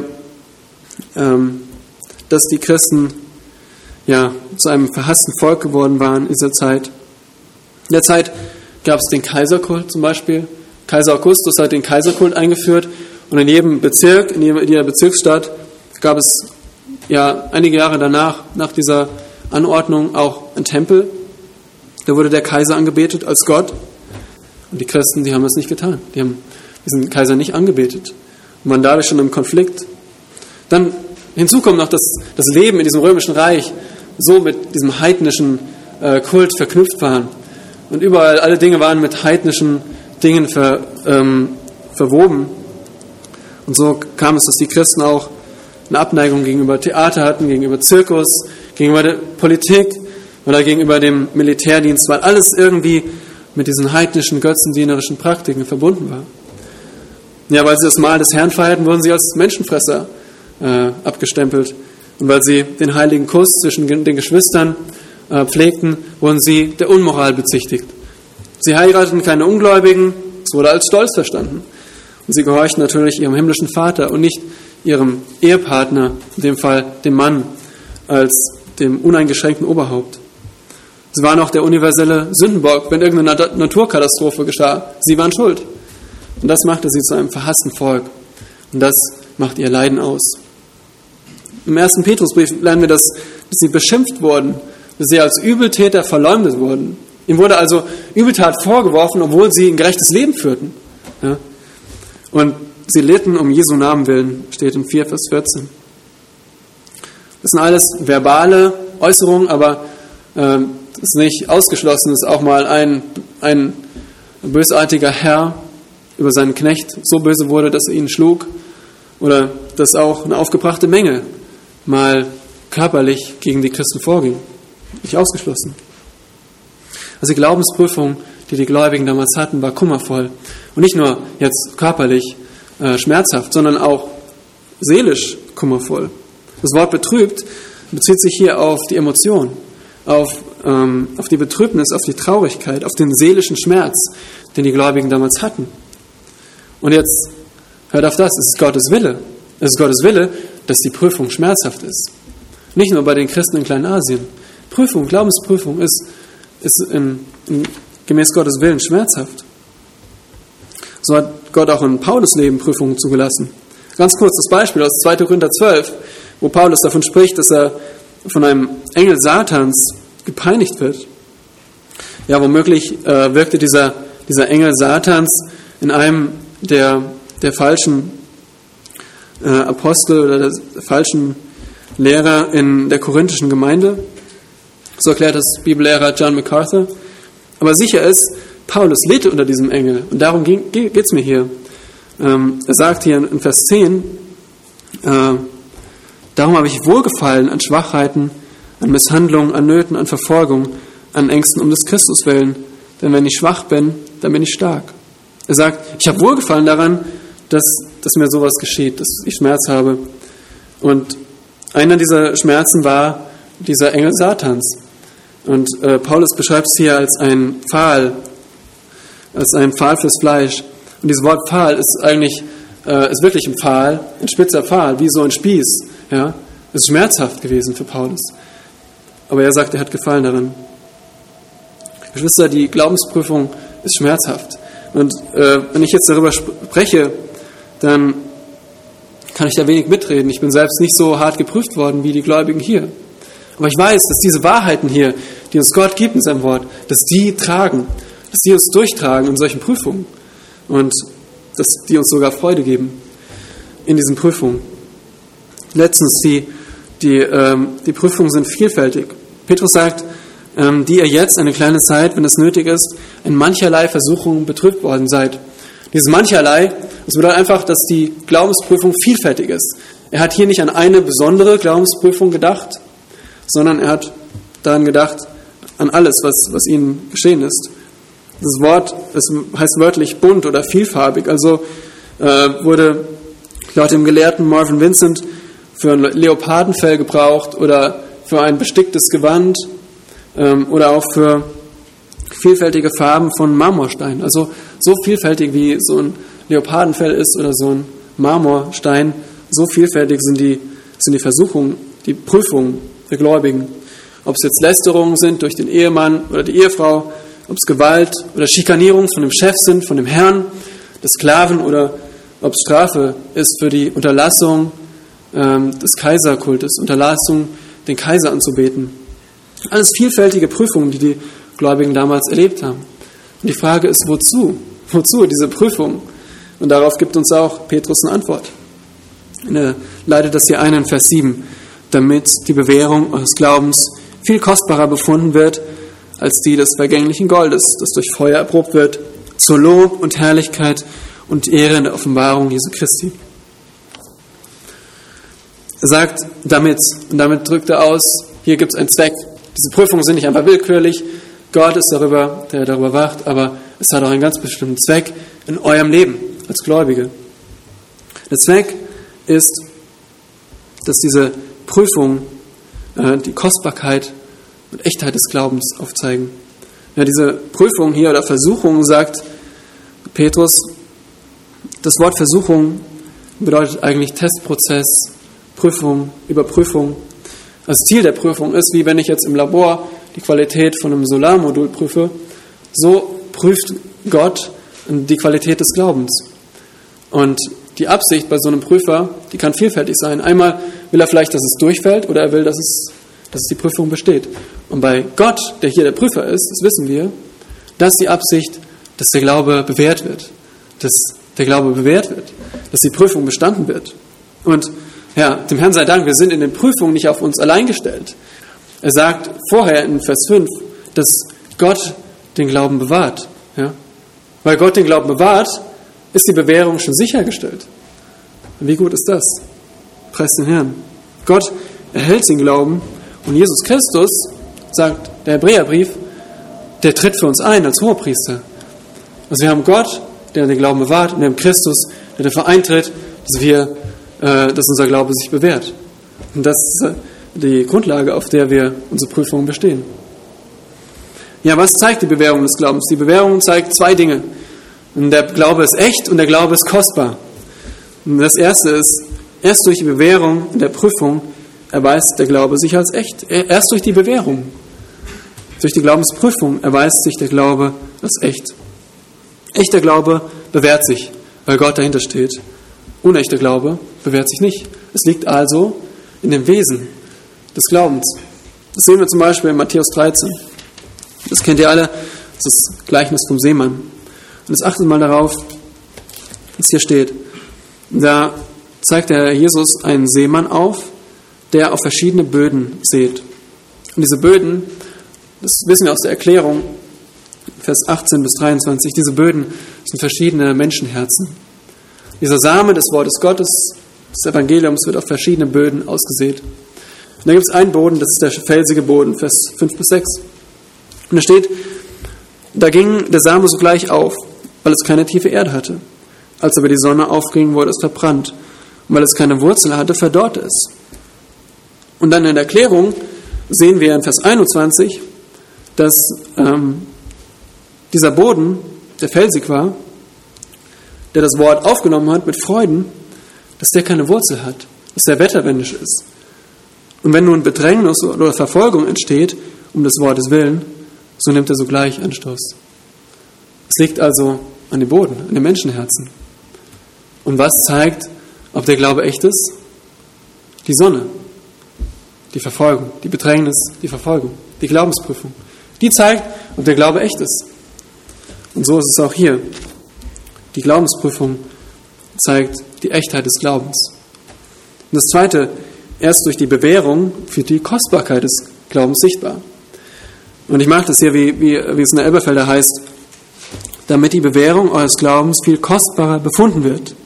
dass die Christen ja, zu einem verhassten Volk geworden waren in dieser Zeit. In der Zeit gab es den Kaiserkult zum Beispiel. Kaiser Augustus hat den Kaiserkult eingeführt und in jedem Bezirk, in jeder Bezirksstadt gab es ja einige Jahre danach, nach dieser Anordnung, auch einen Tempel. Da wurde der Kaiser angebetet als Gott. Und die Christen, die haben das nicht getan. Die haben diesen Kaiser nicht angebetet. Und waren dadurch schon im Konflikt. Dann hinzu kommt noch, dass das Leben in diesem römischen Reich so mit diesem heidnischen äh, Kult verknüpft war. Und überall, alle Dinge waren mit heidnischen Dingen ver, ähm, verwoben. Und so kam es, dass die Christen auch eine Abneigung gegenüber Theater hatten, gegenüber Zirkus, gegenüber der Politik oder gegenüber dem Militärdienst, weil alles irgendwie mit diesen heidnischen, götzendienerischen Praktiken verbunden war. Ja, weil sie das Mahl des Herrn feierten, wurden sie als Menschenfresser äh, abgestempelt. Und weil sie den heiligen Kuss zwischen den Geschwistern äh, pflegten, wurden sie der Unmoral bezichtigt. Sie heirateten keine Ungläubigen, es wurde als Stolz verstanden. Und sie gehorchten natürlich ihrem himmlischen Vater und nicht ihrem Ehepartner, in dem Fall dem Mann, als dem uneingeschränkten Oberhaupt. Sie waren auch der universelle Sündenbock, wenn irgendeine Naturkatastrophe geschah. Sie waren schuld. Und das machte sie zu einem verhassten Volk. Und das macht ihr Leiden aus. Im ersten Petrusbrief lernen wir, dass, dass sie beschimpft wurden, dass sie als Übeltäter verleumdet wurden. Ihnen wurde also Übeltat vorgeworfen, obwohl sie ein gerechtes Leben führten. Ja? Und sie litten um Jesu Namen willen, steht in vier Vers vierzehn. Das sind alles verbale Äußerungen, aber äh, es ist nicht ausgeschlossen, dass auch mal ein, ein bösartiger Herr über seinen Knecht so böse wurde, dass er ihn schlug, oder dass auch eine aufgebrachte Menge mal körperlich gegen die Christen vorging. Nicht ausgeschlossen. Also die Glaubensprüfung, die die Gläubigen damals hatten, war kummervoll. Und nicht nur jetzt körperlich äh, schmerzhaft, sondern auch seelisch kummervoll. Das Wort betrübt bezieht sich hier auf die Emotion, auf, ähm, auf die Betrübnis, auf die Traurigkeit, auf den seelischen Schmerz, den die Gläubigen damals hatten. Und jetzt hört auf das, es ist Gottes Wille. Es ist Gottes Wille, dass die Prüfung schmerzhaft ist. Nicht nur bei den Christen in Kleinasien. Prüfung, Glaubensprüfung ist, ist in, in, gemäß Gottes Willen schmerzhaft. So hat Gott auch in Paulus Leben Prüfungen zugelassen. Ganz kurz das Beispiel aus zweiter Korinther zwölf, wo Paulus davon spricht, dass er von einem Engel Satans gepeinigt wird. Ja, womöglich äh, wirkte dieser, dieser Engel Satans in einem der, der falschen äh, Apostel oder der falschen Lehrer in der korinthischen Gemeinde. So erklärt das Bibellehrer John MacArthur. Aber sicher ist, Paulus litt unter diesem Engel. Und darum geht es mir hier. Ähm, er sagt hier in Vers zehn, äh, darum habe ich Wohlgefallen an Schwachheiten, an Misshandlungen, an Nöten, an Verfolgung, an Ängsten um des Christus willen. Denn wenn ich schwach bin, dann bin ich stark. Er sagt, ich habe Wohlgefallen daran, dass, dass mir sowas geschieht, dass ich Schmerz habe. Und einer dieser Schmerzen war dieser Engel Satans. Und äh, Paulus beschreibt es hier als ein Pfahl, als ein Pfahl fürs Fleisch. Und dieses Wort Pfahl ist eigentlich, äh, ist wirklich ein Pfahl, ein spitzer Pfahl, wie so ein Spieß. Ja? Das ist schmerzhaft gewesen für Paulus. Aber er sagt, er hat Gefallen daran. Geschwister, die Glaubensprüfung ist schmerzhaft. Und äh, wenn ich jetzt darüber spreche, dann kann ich da wenig mitreden. Ich bin selbst nicht so hart geprüft worden wie die Gläubigen hier. Aber ich weiß, dass diese Wahrheiten hier, die uns Gott gibt in seinem Wort, dass die tragen, dass die uns durchtragen in solchen Prüfungen und dass die uns sogar Freude geben in diesen Prüfungen. Letztens, die, die, ähm, die Prüfungen sind vielfältig. Petrus sagt, ähm, die ihr jetzt eine kleine Zeit, wenn es nötig ist, in mancherlei Versuchungen betrübt worden seid. Dieses mancherlei, das bedeutet einfach, dass die Glaubensprüfung vielfältig ist. Er hat hier nicht an eine besondere Glaubensprüfung gedacht, sondern er hat daran gedacht, an alles, was, was ihnen geschehen ist. Das Wort, das heißt wörtlich bunt oder vielfarbig, also äh, wurde laut dem Gelehrten Marvin Vincent für ein Leopardenfell gebraucht oder für ein besticktes Gewand ähm, oder auch für vielfältige Farben von Marmorstein. Also so vielfältig wie so ein Leopardenfell ist oder so ein Marmorstein, so vielfältig sind die, sind die Versuchungen, die Prüfungen der Gläubigen. Ob es jetzt Lästerungen sind durch den Ehemann oder die Ehefrau, ob es Gewalt oder Schikanierung von dem Chef sind, von dem Herrn, des Sklaven oder ob es Strafe ist für die Unterlassung ähm, des Kaiserkultes, Unterlassung, den Kaiser anzubeten. Alles vielfältige Prüfungen, die die Gläubigen damals erlebt haben. Und die Frage ist, wozu? Wozu diese Prüfung? Und darauf gibt uns auch Petrus eine Antwort. Er leitet das hier ein in Vers sieben. Damit die Bewährung eures Glaubens viel kostbarer befunden wird als die des vergänglichen Goldes, das durch Feuer erprobt wird, zur Lob und Herrlichkeit und Ehre in der Offenbarung Jesu Christi. Er sagt damit, und damit drückt er aus, hier gibt es einen Zweck. Diese Prüfungen sind nicht einfach willkürlich, Gott ist darüber, der darüber wacht, aber es hat auch einen ganz bestimmten Zweck in eurem Leben als Gläubige. Der Zweck ist, dass diese Prüfungen äh, die Kostbarkeit und Echtheit des Glaubens aufzeigen. Ja, diese Prüfung hier oder Versuchung, sagt Petrus, das Wort Versuchung bedeutet eigentlich Testprozess, Prüfung, Überprüfung. Das Ziel der Prüfung ist, wie wenn ich jetzt im Labor die Qualität von einem Solarmodul prüfe, so prüft Gott die Qualität des Glaubens. Und die Absicht bei so einem Prüfer, die kann vielfältig sein. Einmal will er vielleicht, dass es durchfällt, oder er will, dass es, dass es die Prüfung besteht. Und bei Gott, der hier der Prüfer ist, das wissen wir, das ist die Absicht, dass der Glaube bewährt wird. Dass der Glaube bewährt wird. Dass die Prüfung bestanden wird. Und ja, dem Herrn sei Dank, wir sind in den Prüfungen nicht auf uns allein gestellt. Er sagt vorher in Vers fünf, dass Gott den Glauben bewahrt. Ja? Weil Gott den Glauben bewahrt, ist die Bewährung schon sichergestellt. Und wie gut ist das? Preist den Herrn. Gott erhält den Glauben und Jesus Christus, sagt der Hebräerbrief, der tritt für uns ein als Hohepriester. Also wir haben Gott, der den Glauben bewahrt, und wir haben Christus, der dafür eintritt, dass wir, äh, dass unser Glaube sich bewährt. Und das ist die Grundlage, auf der wir unsere Prüfungen bestehen. Ja, was zeigt die Bewährung des Glaubens? Die Bewährung zeigt zwei Dinge. Und der Glaube ist echt und der Glaube ist kostbar. Und das erste ist, Erst durch die Bewährung in der Prüfung erweist der Glaube sich als echt. Erst durch die Bewährung, durch die Glaubensprüfung erweist sich der Glaube als echt. Echter Glaube bewährt sich, weil Gott dahinter steht. Unechter Glaube bewährt sich nicht. Es liegt also in dem Wesen des Glaubens. Das sehen wir zum Beispiel in Matthäus dreizehn. Das kennt ihr alle, das ist das Gleichnis vom Seemann. Und jetzt achtet mal darauf, was hier steht. Da zeigt der Jesus einen Seemann auf, der auf verschiedene Böden sät. Und diese Böden, das wissen wir aus der Erklärung, Vers achtzehn bis dreiundzwanzig, diese Böden sind verschiedene Menschenherzen. Dieser Same des Wortes Gottes, des Evangeliums, wird auf verschiedene Böden ausgesät. Und da gibt es einen Boden, das ist der felsige Boden, Vers fünf bis sechs. Und da steht, da ging der Same sogleich auf, weil es keine tiefe Erde hatte. Als aber die Sonne aufging, wurde es verbrannt. Und weil es keine Wurzel hatte, verdorrte es. Und dann in der Erklärung sehen wir in Vers einundzwanzig, dass ähm, dieser Boden, der felsig war, der das Wort aufgenommen hat mit Freuden, dass der keine Wurzel hat, dass der wetterwendisch ist. Und wenn nun Bedrängnis oder Verfolgung entsteht, um des Wortes willen, so nimmt er sogleich Anstoß. Es liegt also an dem Boden, an dem Menschenherzen. Und was zeigt, ob der Glaube echt ist? Die Sonne, die Verfolgung, die Bedrängnis, die Verfolgung, die Glaubensprüfung. Die zeigt, ob der Glaube echt ist. Und so ist es auch hier. Die Glaubensprüfung zeigt die Echtheit des Glaubens. Und das Zweite, erst durch die Bewährung wird die Kostbarkeit des Glaubens sichtbar. Und ich mag das hier, wie, wie, wie es in der Elberfelder heißt, damit die Bewährung eures Glaubens viel kostbarer befunden wird,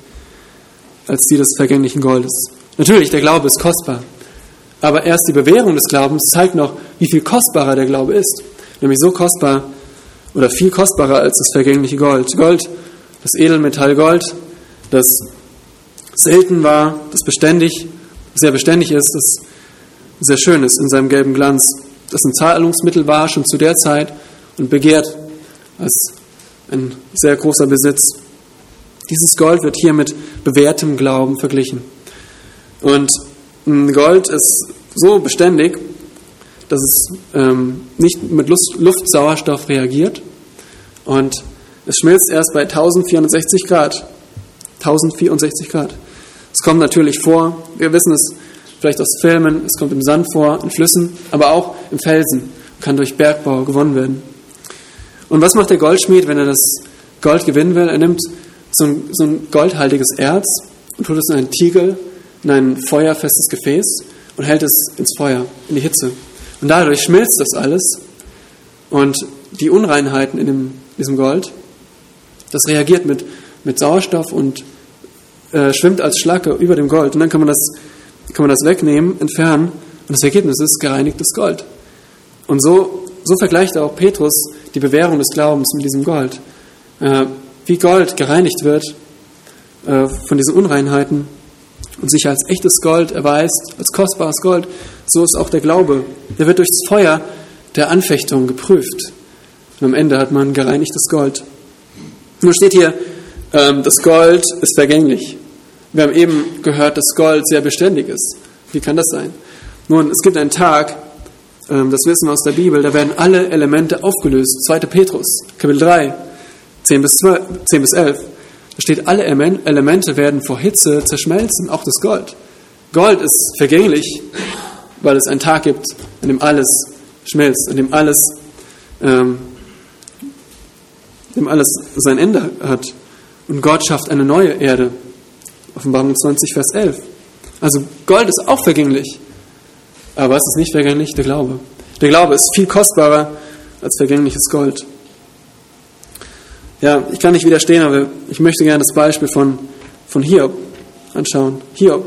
als die des vergänglichen Goldes. Natürlich, der Glaube ist kostbar. Aber erst die Bewährung des Glaubens zeigt noch, wie viel kostbarer der Glaube ist. Nämlich so kostbar oder viel kostbarer als das vergängliche Gold. Gold, das Edelmetall Gold, das selten war, das beständig, sehr beständig ist, das sehr schön ist in seinem gelben Glanz, das ein Zahlungsmittel war schon zu der Zeit und begehrt als ein sehr großer Besitz. Dieses Gold wird hier mit bewährtem Glauben verglichen. Und Gold ist so beständig, dass es ähm, nicht mit Luftsauerstoff reagiert und es schmilzt erst bei tausendvierundsechzig Grad. tausendvierundsechzig Grad. Es kommt natürlich vor, wir wissen es vielleicht aus Filmen, es kommt im Sand vor, in Flüssen, aber auch im Felsen, kann durch Bergbau gewonnen werden. Und was macht der Goldschmied, wenn er das Gold gewinnen will? Er nimmt so ein, so ein goldhaltiges Erz und tut es in einen Tiegel, in ein feuerfestes Gefäß und hält es ins Feuer, in die Hitze. Und dadurch schmilzt das alles und die Unreinheiten in dem, diesem Gold, das reagiert mit, mit Sauerstoff und äh, schwimmt als Schlacke über dem Gold. Und dann kann man, das, kann man das wegnehmen, entfernen und das Ergebnis ist gereinigtes Gold. Und so, so vergleicht auch Petrus die Bewährung des Glaubens mit diesem Gold. Äh, wie Gold gereinigt wird äh, von diesen Unreinheiten und sich als echtes Gold erweist, als kostbares Gold, so ist auch der Glaube. Der wird durch das Feuer der Anfechtung geprüft. Und am Ende hat man gereinigtes Gold. Nun steht hier, ähm, das Gold ist vergänglich. Wir haben eben gehört, dass Gold sehr beständig ist. Wie kann das sein? Nun, es gibt einen Tag, ähm, das wissen wir aus der Bibel, da werden alle Elemente aufgelöst. zweiter Petrus, Kapitel drei, zehn bis elf. Da steht, alle Elemente werden vor Hitze zerschmelzen, auch das Gold. Gold ist vergänglich, weil es einen Tag gibt, an dem alles schmilzt, an dem alles, ähm, dem alles sein Ende hat. Und Gott schafft eine neue Erde. Offenbarung zwanzig, Vers elf. Also Gold ist auch vergänglich. Aber es ist nicht vergänglich? Der Glaube. Der Glaube ist viel kostbarer als vergängliches Gold. Ja, ich kann nicht widerstehen, aber ich möchte gerne das Beispiel von, von Hiob anschauen. Hiob.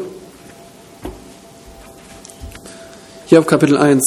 Hiob Kapitel eins.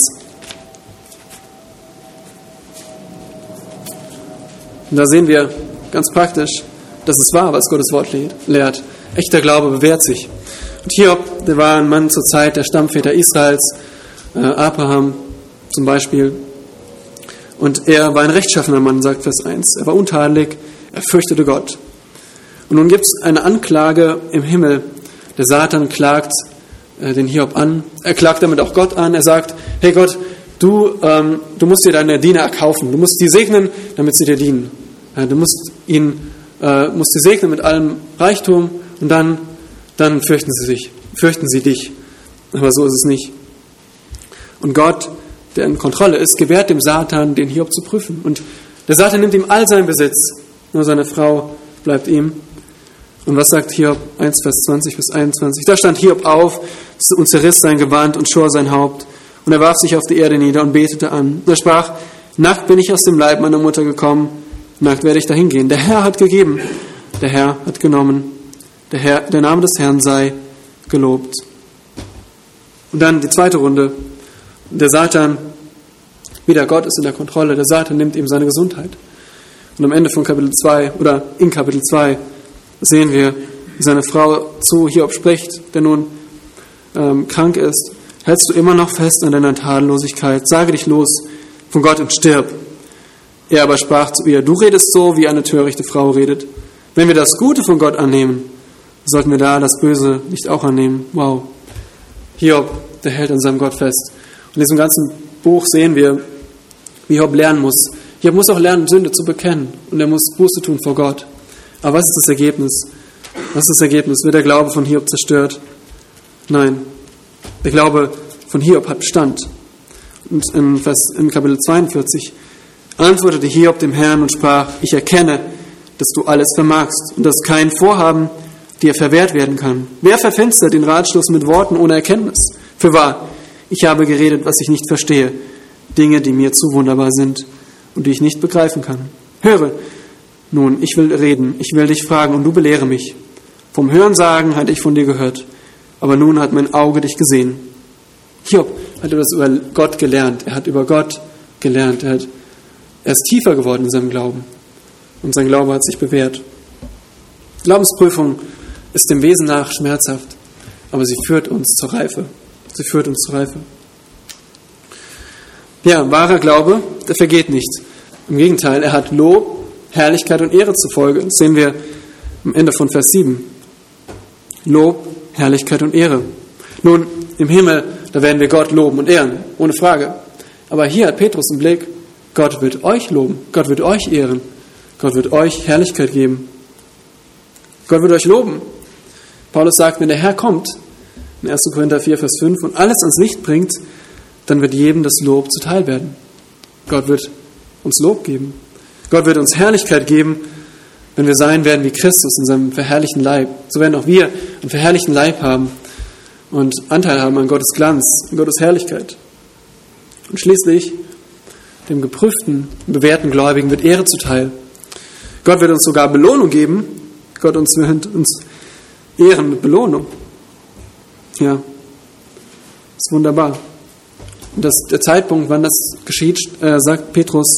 Und da sehen wir ganz praktisch, dass es wahr, was Gottes Wort lehrt. Echter Glaube bewährt sich. Und Hiob, der war ein Mann zur Zeit der Stammväter Israels, äh, Abraham zum Beispiel. Und er war ein rechtschaffener Mann, sagt Vers eins. Er war untadelig, er fürchtete Gott. Und nun gibt es eine Anklage im Himmel, Der Satan klagt äh, den Hiob an. Er klagt damit auch Gott an. Er sagt, hey Gott, du, ähm, du musst dir deine Diener erkaufen. Du musst die segnen, damit sie dir dienen. Ja, du musst ihn, äh, musst sie segnen mit allem Reichtum und dann, dann fürchten sie sich, fürchten sie dich. Aber so ist es nicht. Und Gott, der in Kontrolle ist, gewährt dem Satan, den Hiob zu prüfen. Und der Satan nimmt ihm all seinen Besitz. Nur seine Frau bleibt ihm. Und was sagt Hiob eins, Vers zwanzig bis einundzwanzig? Da stand Hiob auf und zerriss sein Gewand und schor sein Haupt. Und er warf sich auf die Erde nieder und betete an. Und er sprach, nackt bin ich aus dem Leib meiner Mutter gekommen, nackt werde ich dahin gehen. Der Herr hat gegeben, der Herr hat genommen. Der, Herr, der Name des Herrn sei gelobt. Und dann die zweite Runde. Der Satan, wieder Gott ist in der Kontrolle, der Satan nimmt ihm seine Gesundheit. Und am Ende von Kapitel zwei, oder in Kapitel zwei, sehen wir, wie seine Frau zu Hiob spricht, der nun ähm, krank ist. Hältst du immer noch fest an deiner Tadellosigkeit? Sage dich los von Gott und stirb. Er aber sprach zu ihr, du redest so, wie eine törichte Frau redet. Wenn wir das Gute von Gott annehmen, sollten wir da das Böse nicht auch annehmen. Wow. Hiob, der hält an seinem Gott fest. Und in diesem ganzen Buch sehen wir, wie Hiob lernen muss. Hiob muss auch lernen, Sünde zu bekennen. Und er muss Buße tun vor Gott. Aber was ist das Ergebnis? Was ist das Ergebnis? Wird der Glaube von Hiob zerstört? Nein. Der Glaube von Hiob hat Bestand. Und in, Vers, in Kapitel zweiundvierzig antwortete Hiob dem Herrn und sprach, ich erkenne, dass du alles vermagst und dass kein Vorhaben dir verwehrt werden kann. Wer verfinstert den Ratschluss mit Worten ohne Erkenntnis? Fürwahr, ich habe geredet, was ich nicht verstehe, Dinge, die mir zu wunderbar sind und die ich nicht begreifen kann. Höre, nun, ich will reden, ich will dich fragen und du belehre mich. Vom Hörensagen hatte ich von dir gehört, aber nun hat mein Auge dich gesehen. Hiob hat etwas über Gott gelernt, er hat über Gott gelernt, er, hat, er ist tiefer geworden in seinem Glauben und sein Glaube hat sich bewährt. Glaubensprüfung ist dem Wesen nach schmerzhaft, aber sie führt uns zur Reife. Sie führt uns zur Reife. Ja, wahrer Glaube, der vergeht nicht. Im Gegenteil, er hat Lob, Herrlichkeit und Ehre zur Folge. Das sehen wir am Ende von Vers sieben. Lob, Herrlichkeit und Ehre. Nun, im Himmel, da werden wir Gott loben und ehren, ohne Frage. Aber hier hat Petrus im Blick, Gott wird euch loben, Gott wird euch ehren, Gott wird euch Herrlichkeit geben. Gott wird euch loben. Paulus sagt, wenn der Herr kommt, in erster Korinther vier, Vers fünf, und alles ans Licht bringt, dann wird jedem das Lob zuteil werden. Gott wird uns Lob geben. Gott wird uns Herrlichkeit geben, wenn wir sein werden wie Christus in seinem verherrlichten Leib. So werden auch wir einen verherrlichten Leib haben und Anteil haben an Gottes Glanz, an Gottes Herrlichkeit. Und schließlich, dem geprüften, bewährten Gläubigen wird Ehre zuteil. Gott wird uns sogar Belohnung geben. Gott uns wird uns ehren mit Belohnung. Ja, das ist wunderbar. Und das, der Zeitpunkt, wann das geschieht, äh, sagt Petrus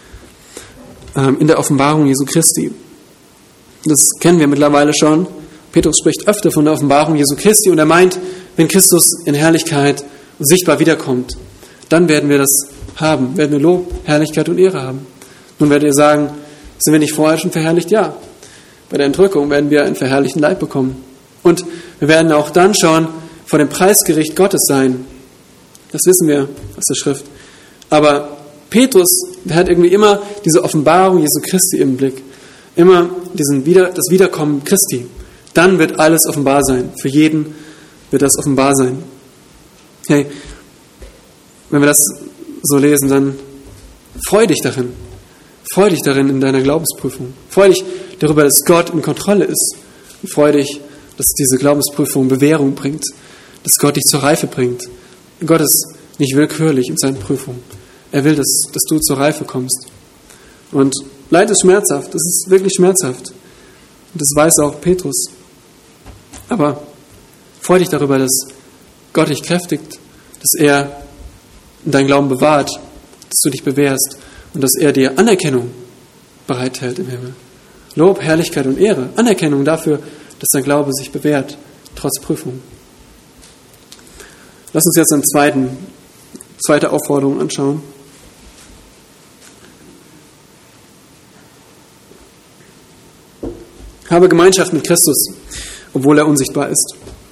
ähm, in der Offenbarung Jesu Christi. Das kennen wir mittlerweile schon. Petrus spricht öfter von der Offenbarung Jesu Christi und er meint, wenn Christus in Herrlichkeit sichtbar wiederkommt, dann werden wir das haben, werden wir Lob, Herrlichkeit und Ehre haben. Nun werdet ihr sagen, sind wir nicht vorher schon verherrlicht? Ja. Bei der Entrückung werden wir einen verherrlichten Leib bekommen. Und wir werden auch dann schon vor dem Preisgericht Gottes sein. Das wissen wir aus der Schrift. Aber Petrus, der hat irgendwie immer diese Offenbarung Jesu Christi im Blick. Immer diesen Wieder, das Wiederkommen Christi. Dann wird alles offenbar sein. Für jeden wird das offenbar sein. Hey, wenn wir das so lesen, dann freu dich darin. Freu dich darin in deiner Glaubensprüfung. Freu dich darüber, dass Gott in Kontrolle ist. Und freu dich, dass diese Glaubensprüfung Bewährung bringt. Dass Gott dich zur Reife bringt. Gott ist nicht willkürlich in seinen Prüfungen. Er will, dass, dass du zur Reife kommst. Und Leid ist schmerzhaft. Das ist wirklich schmerzhaft. Und das weiß auch Petrus. Aber freu dich darüber, dass Gott dich kräftigt, dass er deinen Glauben bewahrt, dass du dich bewährst und dass er dir Anerkennung bereithält im Himmel. Lob, Herrlichkeit und Ehre. Anerkennung dafür, dass dein Glaube sich bewährt, trotz Prüfung. Lass uns jetzt eine zweiten, zweite Aufforderung anschauen. Habe Gemeinschaft mit Christus, obwohl er unsichtbar ist.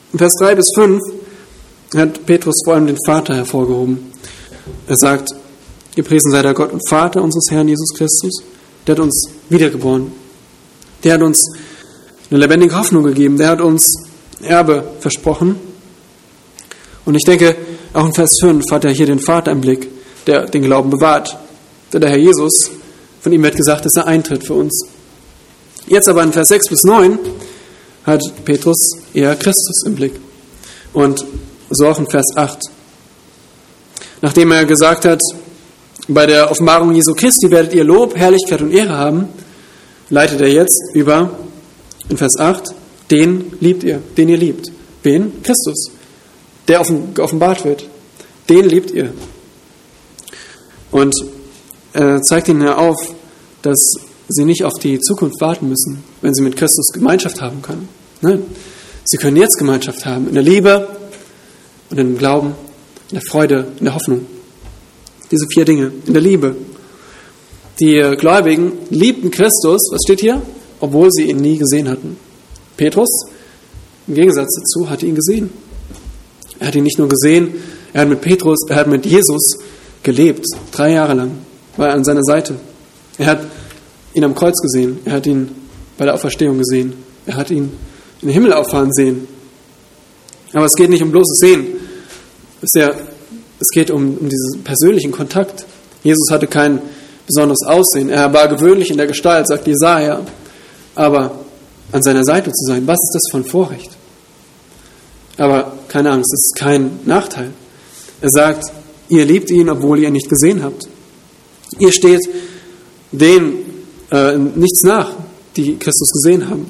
In Vers drei bis fünf hat Petrus vor allem den Vater hervorgehoben. Er sagt, gepriesen sei der Gott und Vater unseres Herrn Jesus Christus, der hat uns wiedergeboren. Der hat uns eine lebendige Hoffnung gegeben. Der hat uns Erbe versprochen. Und ich denke, auch in Vers fünf hat er hier den Vater im Blick, der den Glauben bewahrt. Der Herr Jesus, von ihm wird gesagt, dass er eintritt für uns. Jetzt aber in Vers sechs bis neun hat Petrus eher Christus im Blick. Und so auch in Vers acht. Nachdem er gesagt hat, bei der Offenbarung Jesu Christi werdet ihr Lob, Herrlichkeit und Ehre haben, leitet er jetzt über in Vers acht, den liebt ihr, den ihr liebt. Wen? Christus, der offenbart wird. Den liebt ihr. Und er zeigt ihnen ja auf, dass sie nicht auf die Zukunft warten müssen, wenn sie mit Christus Gemeinschaft haben können. Nein, sie können jetzt Gemeinschaft haben, in der Liebe und in dem Glauben, in der Freude, in der Hoffnung. Diese vier Dinge, in der Liebe. Die Gläubigen liebten Christus, was steht hier? Obwohl sie ihn nie gesehen hatten. Petrus, im Gegensatz dazu, hatte ihn gesehen. Er hat ihn nicht nur gesehen, er hat mit Petrus, er hat mit Jesus gelebt, drei Jahre lang, war er an seiner Seite. Er hat ihn am Kreuz gesehen, er hat ihn bei der Auferstehung gesehen, er hat ihn in den Himmel auffahren sehen. Aber es geht nicht um bloßes Sehen, es, ja, es geht um, um diesen persönlichen Kontakt. Jesus hatte kein besonderes Aussehen, er war gewöhnlich in der Gestalt, sagt Jesaja, aber an seiner Seite zu sein, was ist das für ein Vorrecht? Aber keine Angst, es ist kein Nachteil. Er sagt, ihr liebt ihn, obwohl ihr ihn nicht gesehen habt. Ihr steht denen äh, nichts nach, die Christus gesehen haben.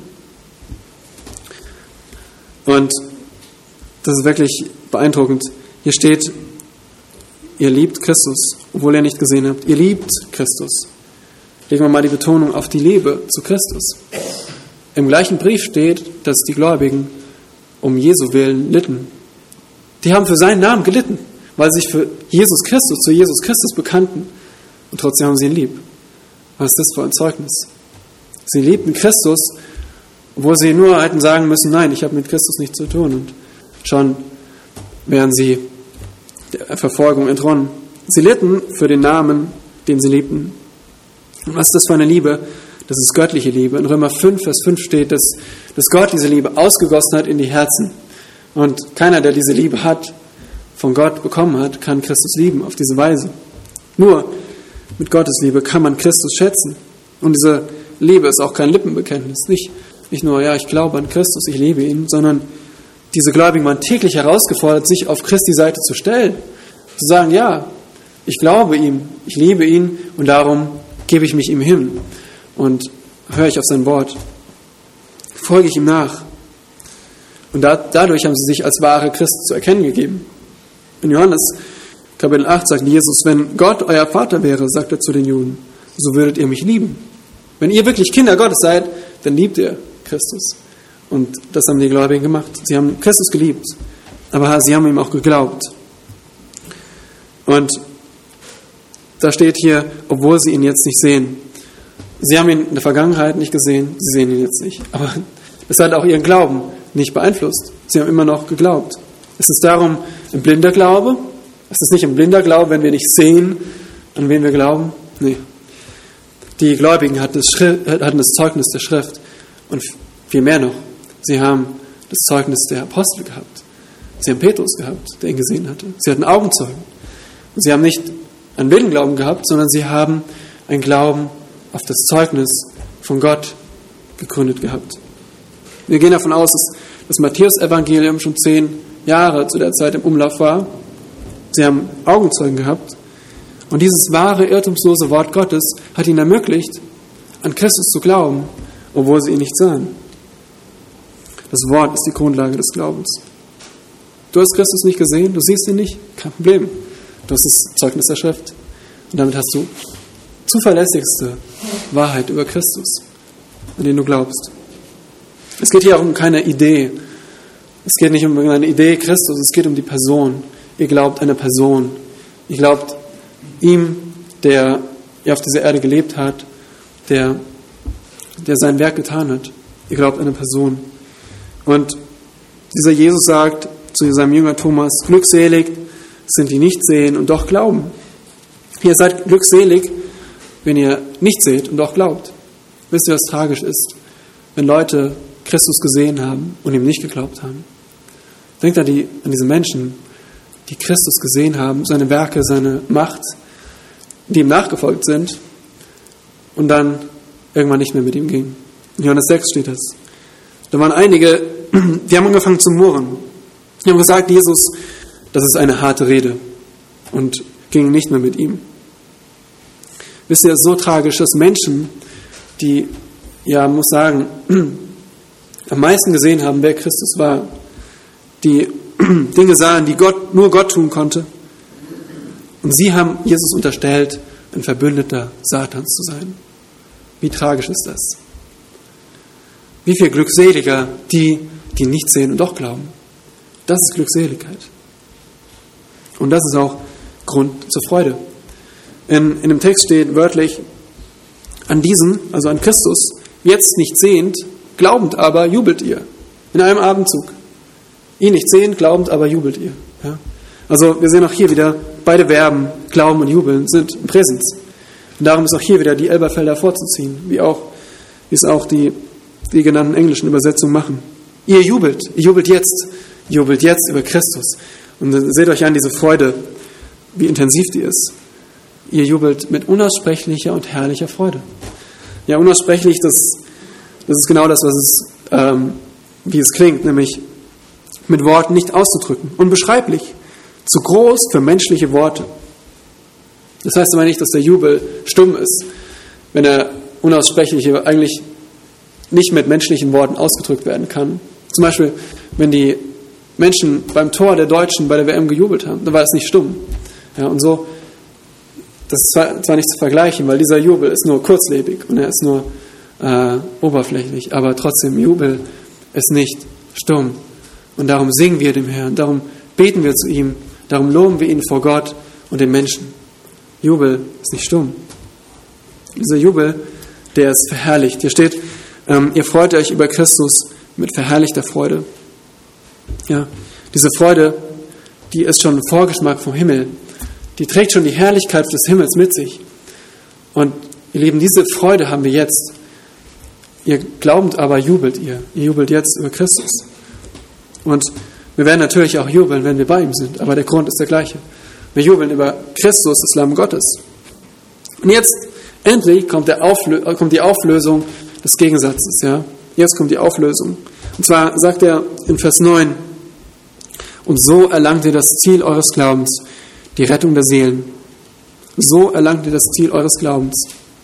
Und das ist wirklich beeindruckend. Hier steht, ihr liebt Christus, obwohl ihr nicht gesehen habt. Ihr liebt Christus. Legen wir mal die Betonung auf die Liebe zu Christus. Im gleichen Brief steht, dass die Gläubigen um Jesu willen litten. Die haben für seinen Namen gelitten, weil sie sich für Jesus Christus, zu Jesus Christus bekannten. Und trotzdem haben sie ihn lieb. Was ist das für ein Zeugnis? Sie liebten Christus, obwohl sie nur hätten sagen müssen, nein, ich habe mit Christus nichts zu tun. Und schon wären sie der Verfolgung entronnen. Sie litten für den Namen, den sie liebten. Und was ist das für eine Liebe? Das ist göttliche Liebe. In Römer fünf, Vers fünf steht, dass, dass Gott diese Liebe ausgegossen hat in die Herzen. Und keiner, der diese Liebe hat, von Gott bekommen hat, kann Christus lieben auf diese Weise. Nur mit Gottes Liebe kann man Christus schätzen. Und diese Liebe ist auch kein Lippenbekenntnis. Nicht, nicht nur, ja, ich glaube an Christus, ich liebe ihn, sondern diese Gläubigen waren täglich herausgefordert, sich auf Christi Seite zu stellen. Zu sagen, ja, ich glaube ihm, ich liebe ihn und darum gebe ich mich ihm hin und höre ich auf sein Wort. Folge ich ihm nach. Und da, dadurch haben sie sich als wahre Christen zu erkennen gegeben. In Johannes Kapitel acht sagt Jesus, wenn Gott euer Vater wäre, sagt er zu den Juden, so würdet ihr mich lieben. Wenn ihr wirklich Kinder Gottes seid, dann liebt ihr Christus. Und das haben die Gläubigen gemacht. Sie haben Christus geliebt, aber sie haben ihm auch geglaubt. Und da steht hier, obwohl sie ihn jetzt nicht sehen. Sie haben ihn in der Vergangenheit nicht gesehen, sie sehen ihn jetzt nicht. Aber es hat auch ihren Glauben nicht beeinflusst. Sie haben immer noch geglaubt. Ist es darum ein blinder Glaube? Ist es nicht ein blinder Glaube, wenn wir nicht sehen, an wen wir glauben? Nee. Die Gläubigen hatten das, Schrift, hatten das Zeugnis der Schrift und viel mehr noch. Sie haben das Zeugnis der Apostel gehabt. Sie haben Petrus gehabt, der ihn gesehen hatte. Sie hatten Augenzeugen. Und sie haben nicht einen blinden Glauben gehabt, sondern sie haben einen Glauben auf das Zeugnis von Gott gegründet gehabt. Wir gehen davon aus, dass das Matthäus-Evangelium schon zehn Jahre zu der Zeit im Umlauf war. Sie haben Augenzeugen gehabt. Und dieses wahre, irrtumslose Wort Gottes hat ihnen ermöglicht, an Christus zu glauben, obwohl sie ihn nicht sahen. Das Wort ist die Grundlage des Glaubens. Du hast Christus nicht gesehen, du siehst ihn nicht, kein Problem. Du hast das Zeugnis der Schrift. Und damit hast du zuverlässigste Wahrheit über Christus, an den du glaubst. Es geht hier auch um keine Idee. Es geht nicht um eine Idee Christus, es geht um die Person. Ihr glaubt einer Person. Ihr glaubt ihm, der auf dieser Erde gelebt hat, der, der sein Werk getan hat. Ihr glaubt einer Person. Und Dieser Jesus sagt zu seinem Jünger Thomas, glückselig sind die nicht sehen und doch glauben. Ihr seid glückselig, wenn ihr nicht seht und doch glaubt. Wisst ihr, was tragisch ist, wenn Leute Christus gesehen haben und ihm nicht geglaubt haben? Denkt an, die, an diese Menschen, die Christus gesehen haben, seine Werke, seine Macht, die ihm nachgefolgt sind und dann irgendwann nicht mehr mit ihm gingen. In Johannes sechs steht das. Da waren einige, die haben angefangen zu murren. Die haben gesagt, Jesus, das ist eine harte Rede, und gingen nicht mehr mit ihm. Wisst ihr, es ist so tragisch, dass Menschen, die, ja, muss sagen, am meisten gesehen haben, wer Christus war, die Dinge sahen, die Gott, nur Gott tun konnte, und sie haben Jesus unterstellt, ein Verbündeter Satans zu sein. Wie tragisch ist das? Wie viel glückseliger die, die nicht sehen und doch glauben. Das ist Glückseligkeit. Und das ist auch Grund zur Freude. In, in dem Text steht wörtlich, an diesen, also an Christus, jetzt nicht sehend, glaubend aber jubelt ihr. In einem Atemzug. Ihn nicht sehend, glaubend aber jubelt ihr. Ja? Also wir sehen auch hier wieder, beide Verben, glauben und jubeln, sind im Präsens. Und darum ist auch hier wieder die Elberfelder vorzuziehen, wie, auch, wie es auch die, die genannten englischen Übersetzungen machen. Ihr jubelt, ihr jubelt jetzt, ihr jubelt jetzt über Christus. Und seht euch an, diese Freude, wie intensiv die ist. Ihr jubelt mit unaussprechlicher und herrlicher Freude. Ja, unaussprechlich, das, das ist genau das, was es, ähm, wie es klingt, nämlich mit Worten nicht auszudrücken. Unbeschreiblich, zu groß für menschliche Worte. Das heißt aber nicht, dass der Jubel stumm ist, wenn er unaussprechliche eigentlich nicht mit menschlichen Worten ausgedrückt werden kann. Zum Beispiel, wenn die Menschen beim Tor der Deutschen bei der W M gejubelt haben, dann war das nicht stumm. Ja, und so, das ist zwar, zwar nicht zu vergleichen, weil dieser Jubel ist nur kurzlebig und er ist nur äh, oberflächlich, aber trotzdem, Jubel ist nicht stumm. Und darum singen wir dem Herrn, darum beten wir zu ihm, darum loben wir ihn vor Gott und den Menschen. Jubel ist nicht stumm. Dieser Jubel, der ist verherrlicht. Hier steht, ähm, ihr freut euch über Christus mit verherrlichter Freude. Ja, diese Freude, die ist schon ein Vorgeschmack vom Himmel. Die trägt schon die Herrlichkeit des Himmels mit sich. Und ihr Lieben, diese Freude haben wir jetzt. Ihr glaubend aber jubelt ihr. Ihr jubelt jetzt über Christus. Und wir werden natürlich auch jubeln, wenn wir bei ihm sind. Aber der Grund ist der gleiche. Wir jubeln über Christus, das Lamm Gottes. Und jetzt endlich kommt, der Auflö- kommt die Auflösung des Gegensatzes. Ja? Jetzt kommt die Auflösung. Und zwar sagt er in Vers neun, und so erlangt ihr das Ziel eures Glaubens, die Rettung der Seelen. So erlangt ihr das Ziel eures Glaubens.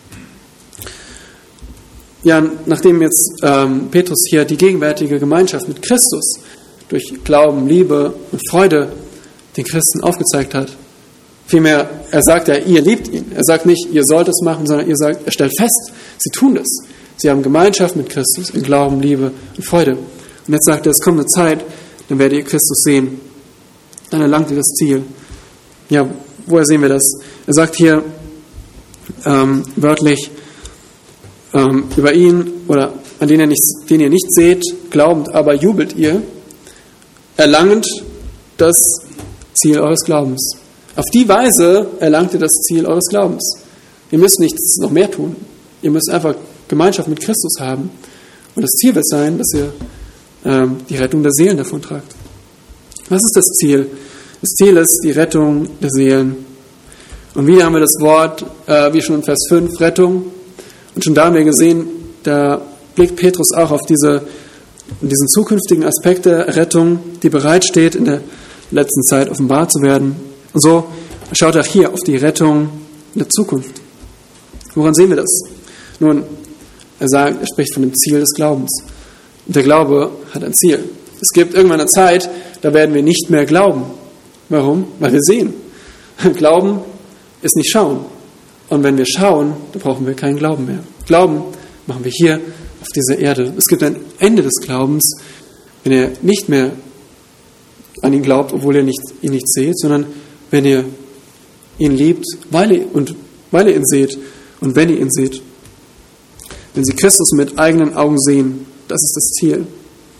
Ja, nachdem jetzt ähm, Petrus hier die gegenwärtige Gemeinschaft mit Christus durch Glauben, Liebe und Freude den Christen aufgezeigt hat, vielmehr, er sagt ja, ihr liebt ihn. Er sagt nicht, ihr sollt es machen, sondern ihr sagt, er stellt fest, sie tun das. Sie haben Gemeinschaft mit Christus in Glauben, Liebe und Freude. Und jetzt sagt er, es kommt eine Zeit, dann werdet ihr Christus sehen. Dann erlangt ihr das Ziel. Ja, woher sehen wir das? Er sagt hier ähm, wörtlich, ähm, über ihn, oder an den ihr, nicht, den ihr nicht seht, glaubend, aber jubelt ihr, erlangend das Ziel eures Glaubens. Auf die Weise erlangt ihr das Ziel eures Glaubens. Ihr müsst nichts noch mehr tun. Ihr müsst einfach Gemeinschaft mit Christus haben. Und das Ziel wird sein, dass ihr ähm, die Rettung der Seelen davon tragt. Was ist das Ziel? Das Ziel ist die Rettung der Seelen. Und wieder haben wir das Wort, äh, wie schon in Vers fünf, Rettung. Und schon da haben wir gesehen, da blickt Petrus auch auf diese, diesen zukünftigen Aspekt der Rettung, die bereitsteht, in der letzten Zeit offenbar zu werden. Und so schaut er hier auf die Rettung in der Zukunft. Woran sehen wir das? Nun, er sagt, er spricht von dem Ziel des Glaubens. Und der Glaube hat ein Ziel. Es gibt irgendwann eine Zeit, da werden wir nicht mehr glauben. Warum? Weil wir sehen. Glauben ist nicht schauen. Und wenn wir schauen, dann brauchen wir keinen Glauben mehr. Glauben machen wir hier auf dieser Erde. Es gibt ein Ende des Glaubens, wenn ihr nicht mehr an ihn glaubt, obwohl ihr nicht, ihn nicht seht, sondern wenn ihr ihn liebt, weil ihr, und, weil ihr ihn seht und wenn ihr ihn seht. Wenn sie Christus mit eigenen Augen sehen, das ist das Ziel.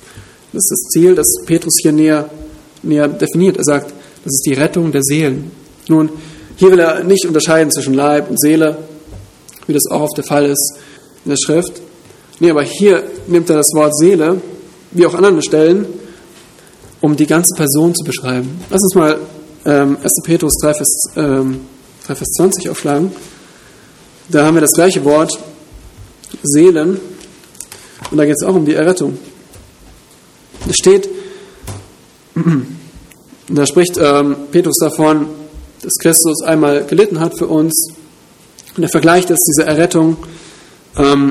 Das ist das Ziel, das Petrus hier näher, näher definiert. Er sagt, das ist die Rettung der Seelen. Nun, hier will er nicht unterscheiden zwischen Leib und Seele, wie das auch oft der Fall ist in der Schrift. Nee, aber hier nimmt er das Wort Seele, wie auch an anderen Stellen, um die ganze Person zu beschreiben. Lass uns mal ähm, erster Petrus drei, Vers, ähm, drei, Vers zwanzig aufschlagen. Da haben wir das gleiche Wort, Seelen, und da geht es auch um die Errettung. Da steht, da spricht ähm, Petrus davon, dass Christus einmal gelitten hat für uns, und er vergleicht es, diese Errettung, ähm,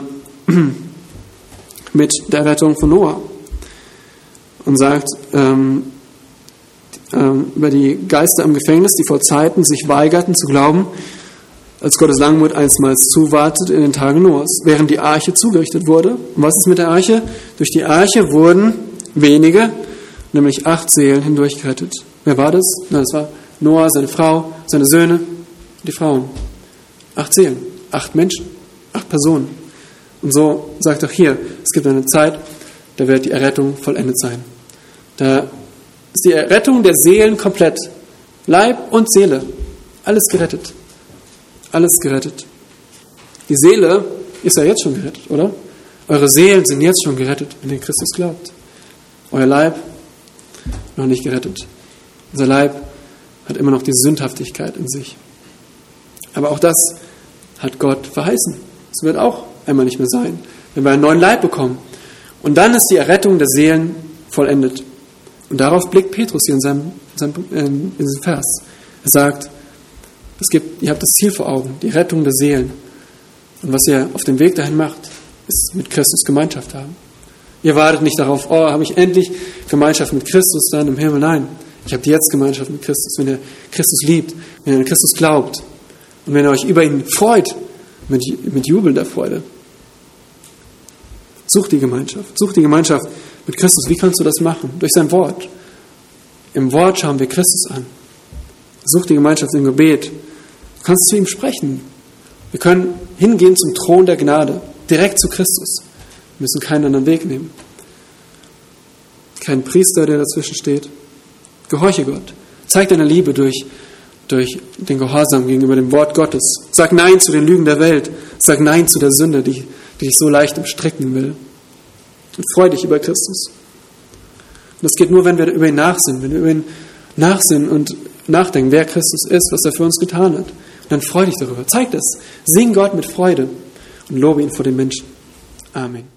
mit der Errettung von Noah und sagt ähm, ähm, über die Geister im Gefängnis, die vor Zeiten sich weigerten zu glauben, als Gottes Langmut einstmals zuwartet in den Tagen Noahs, während die Arche zugerichtet wurde. Und was ist mit der Arche? Durch die Arche wurden wenige, nämlich acht Seelen, hindurch gerettet. Wer war das? Na, das war Noah, seine Frau, seine Söhne, die Frauen. Acht Seelen, acht Menschen, acht Personen. Und so sagt auch hier, es gibt eine Zeit, da wird die Errettung vollendet sein. Da ist die Errettung der Seelen komplett. Leib und Seele, alles gerettet. Alles gerettet. Die Seele ist ja jetzt schon gerettet, oder? Eure Seelen sind jetzt schon gerettet, wenn ihr Christus glaubt. Euer Leib noch nicht gerettet. Unser Leib hat immer noch die Sündhaftigkeit in sich. Aber auch das hat Gott verheißen. Es wird auch einmal nicht mehr sein, wenn wir einen neuen Leib bekommen. Und dann ist die Errettung der Seelen vollendet. Und darauf blickt Petrus hier in seinem, in seinem in diesem Vers. Er sagt, es gibt, ihr habt das Ziel vor Augen, die Rettung der Seelen. Und was ihr auf dem Weg dahin macht, ist mit Christus Gemeinschaft haben. Ihr wartet nicht darauf, oh, habe ich endlich Gemeinschaft mit Christus dann im Himmel. Nein, ich habe jetzt Gemeinschaft mit Christus. Wenn ihr Christus liebt, wenn ihr an Christus glaubt und wenn ihr euch über ihn freut, mit, mit Jubel der Freude. Such die Gemeinschaft. Such die Gemeinschaft mit Christus. Wie kannst du das machen? Durch sein Wort. Im Wort schauen wir Christus an. Such die Gemeinschaft im Gebet. Du kannst zu ihm sprechen. Wir können hingehen zum Thron der Gnade. Direkt zu Christus. Wir müssen keinen anderen Weg nehmen. Kein Priester, der dazwischen steht. Gehorche Gott. Zeig deine Liebe durch, durch den Gehorsam gegenüber dem Wort Gottes. Sag Nein zu den Lügen der Welt. Sag Nein zu der Sünde, die, die dich so leicht umstricken will. Und freu dich über Christus. Und das geht nur, wenn wir über ihn nachsinnen. Wenn wir über ihn nachsinnen und nachdenken, wer Christus ist, was er für uns getan hat. Und dann freu dich darüber. Zeig das. Sing Gott mit Freude und lobe ihn vor den Menschen. Amen.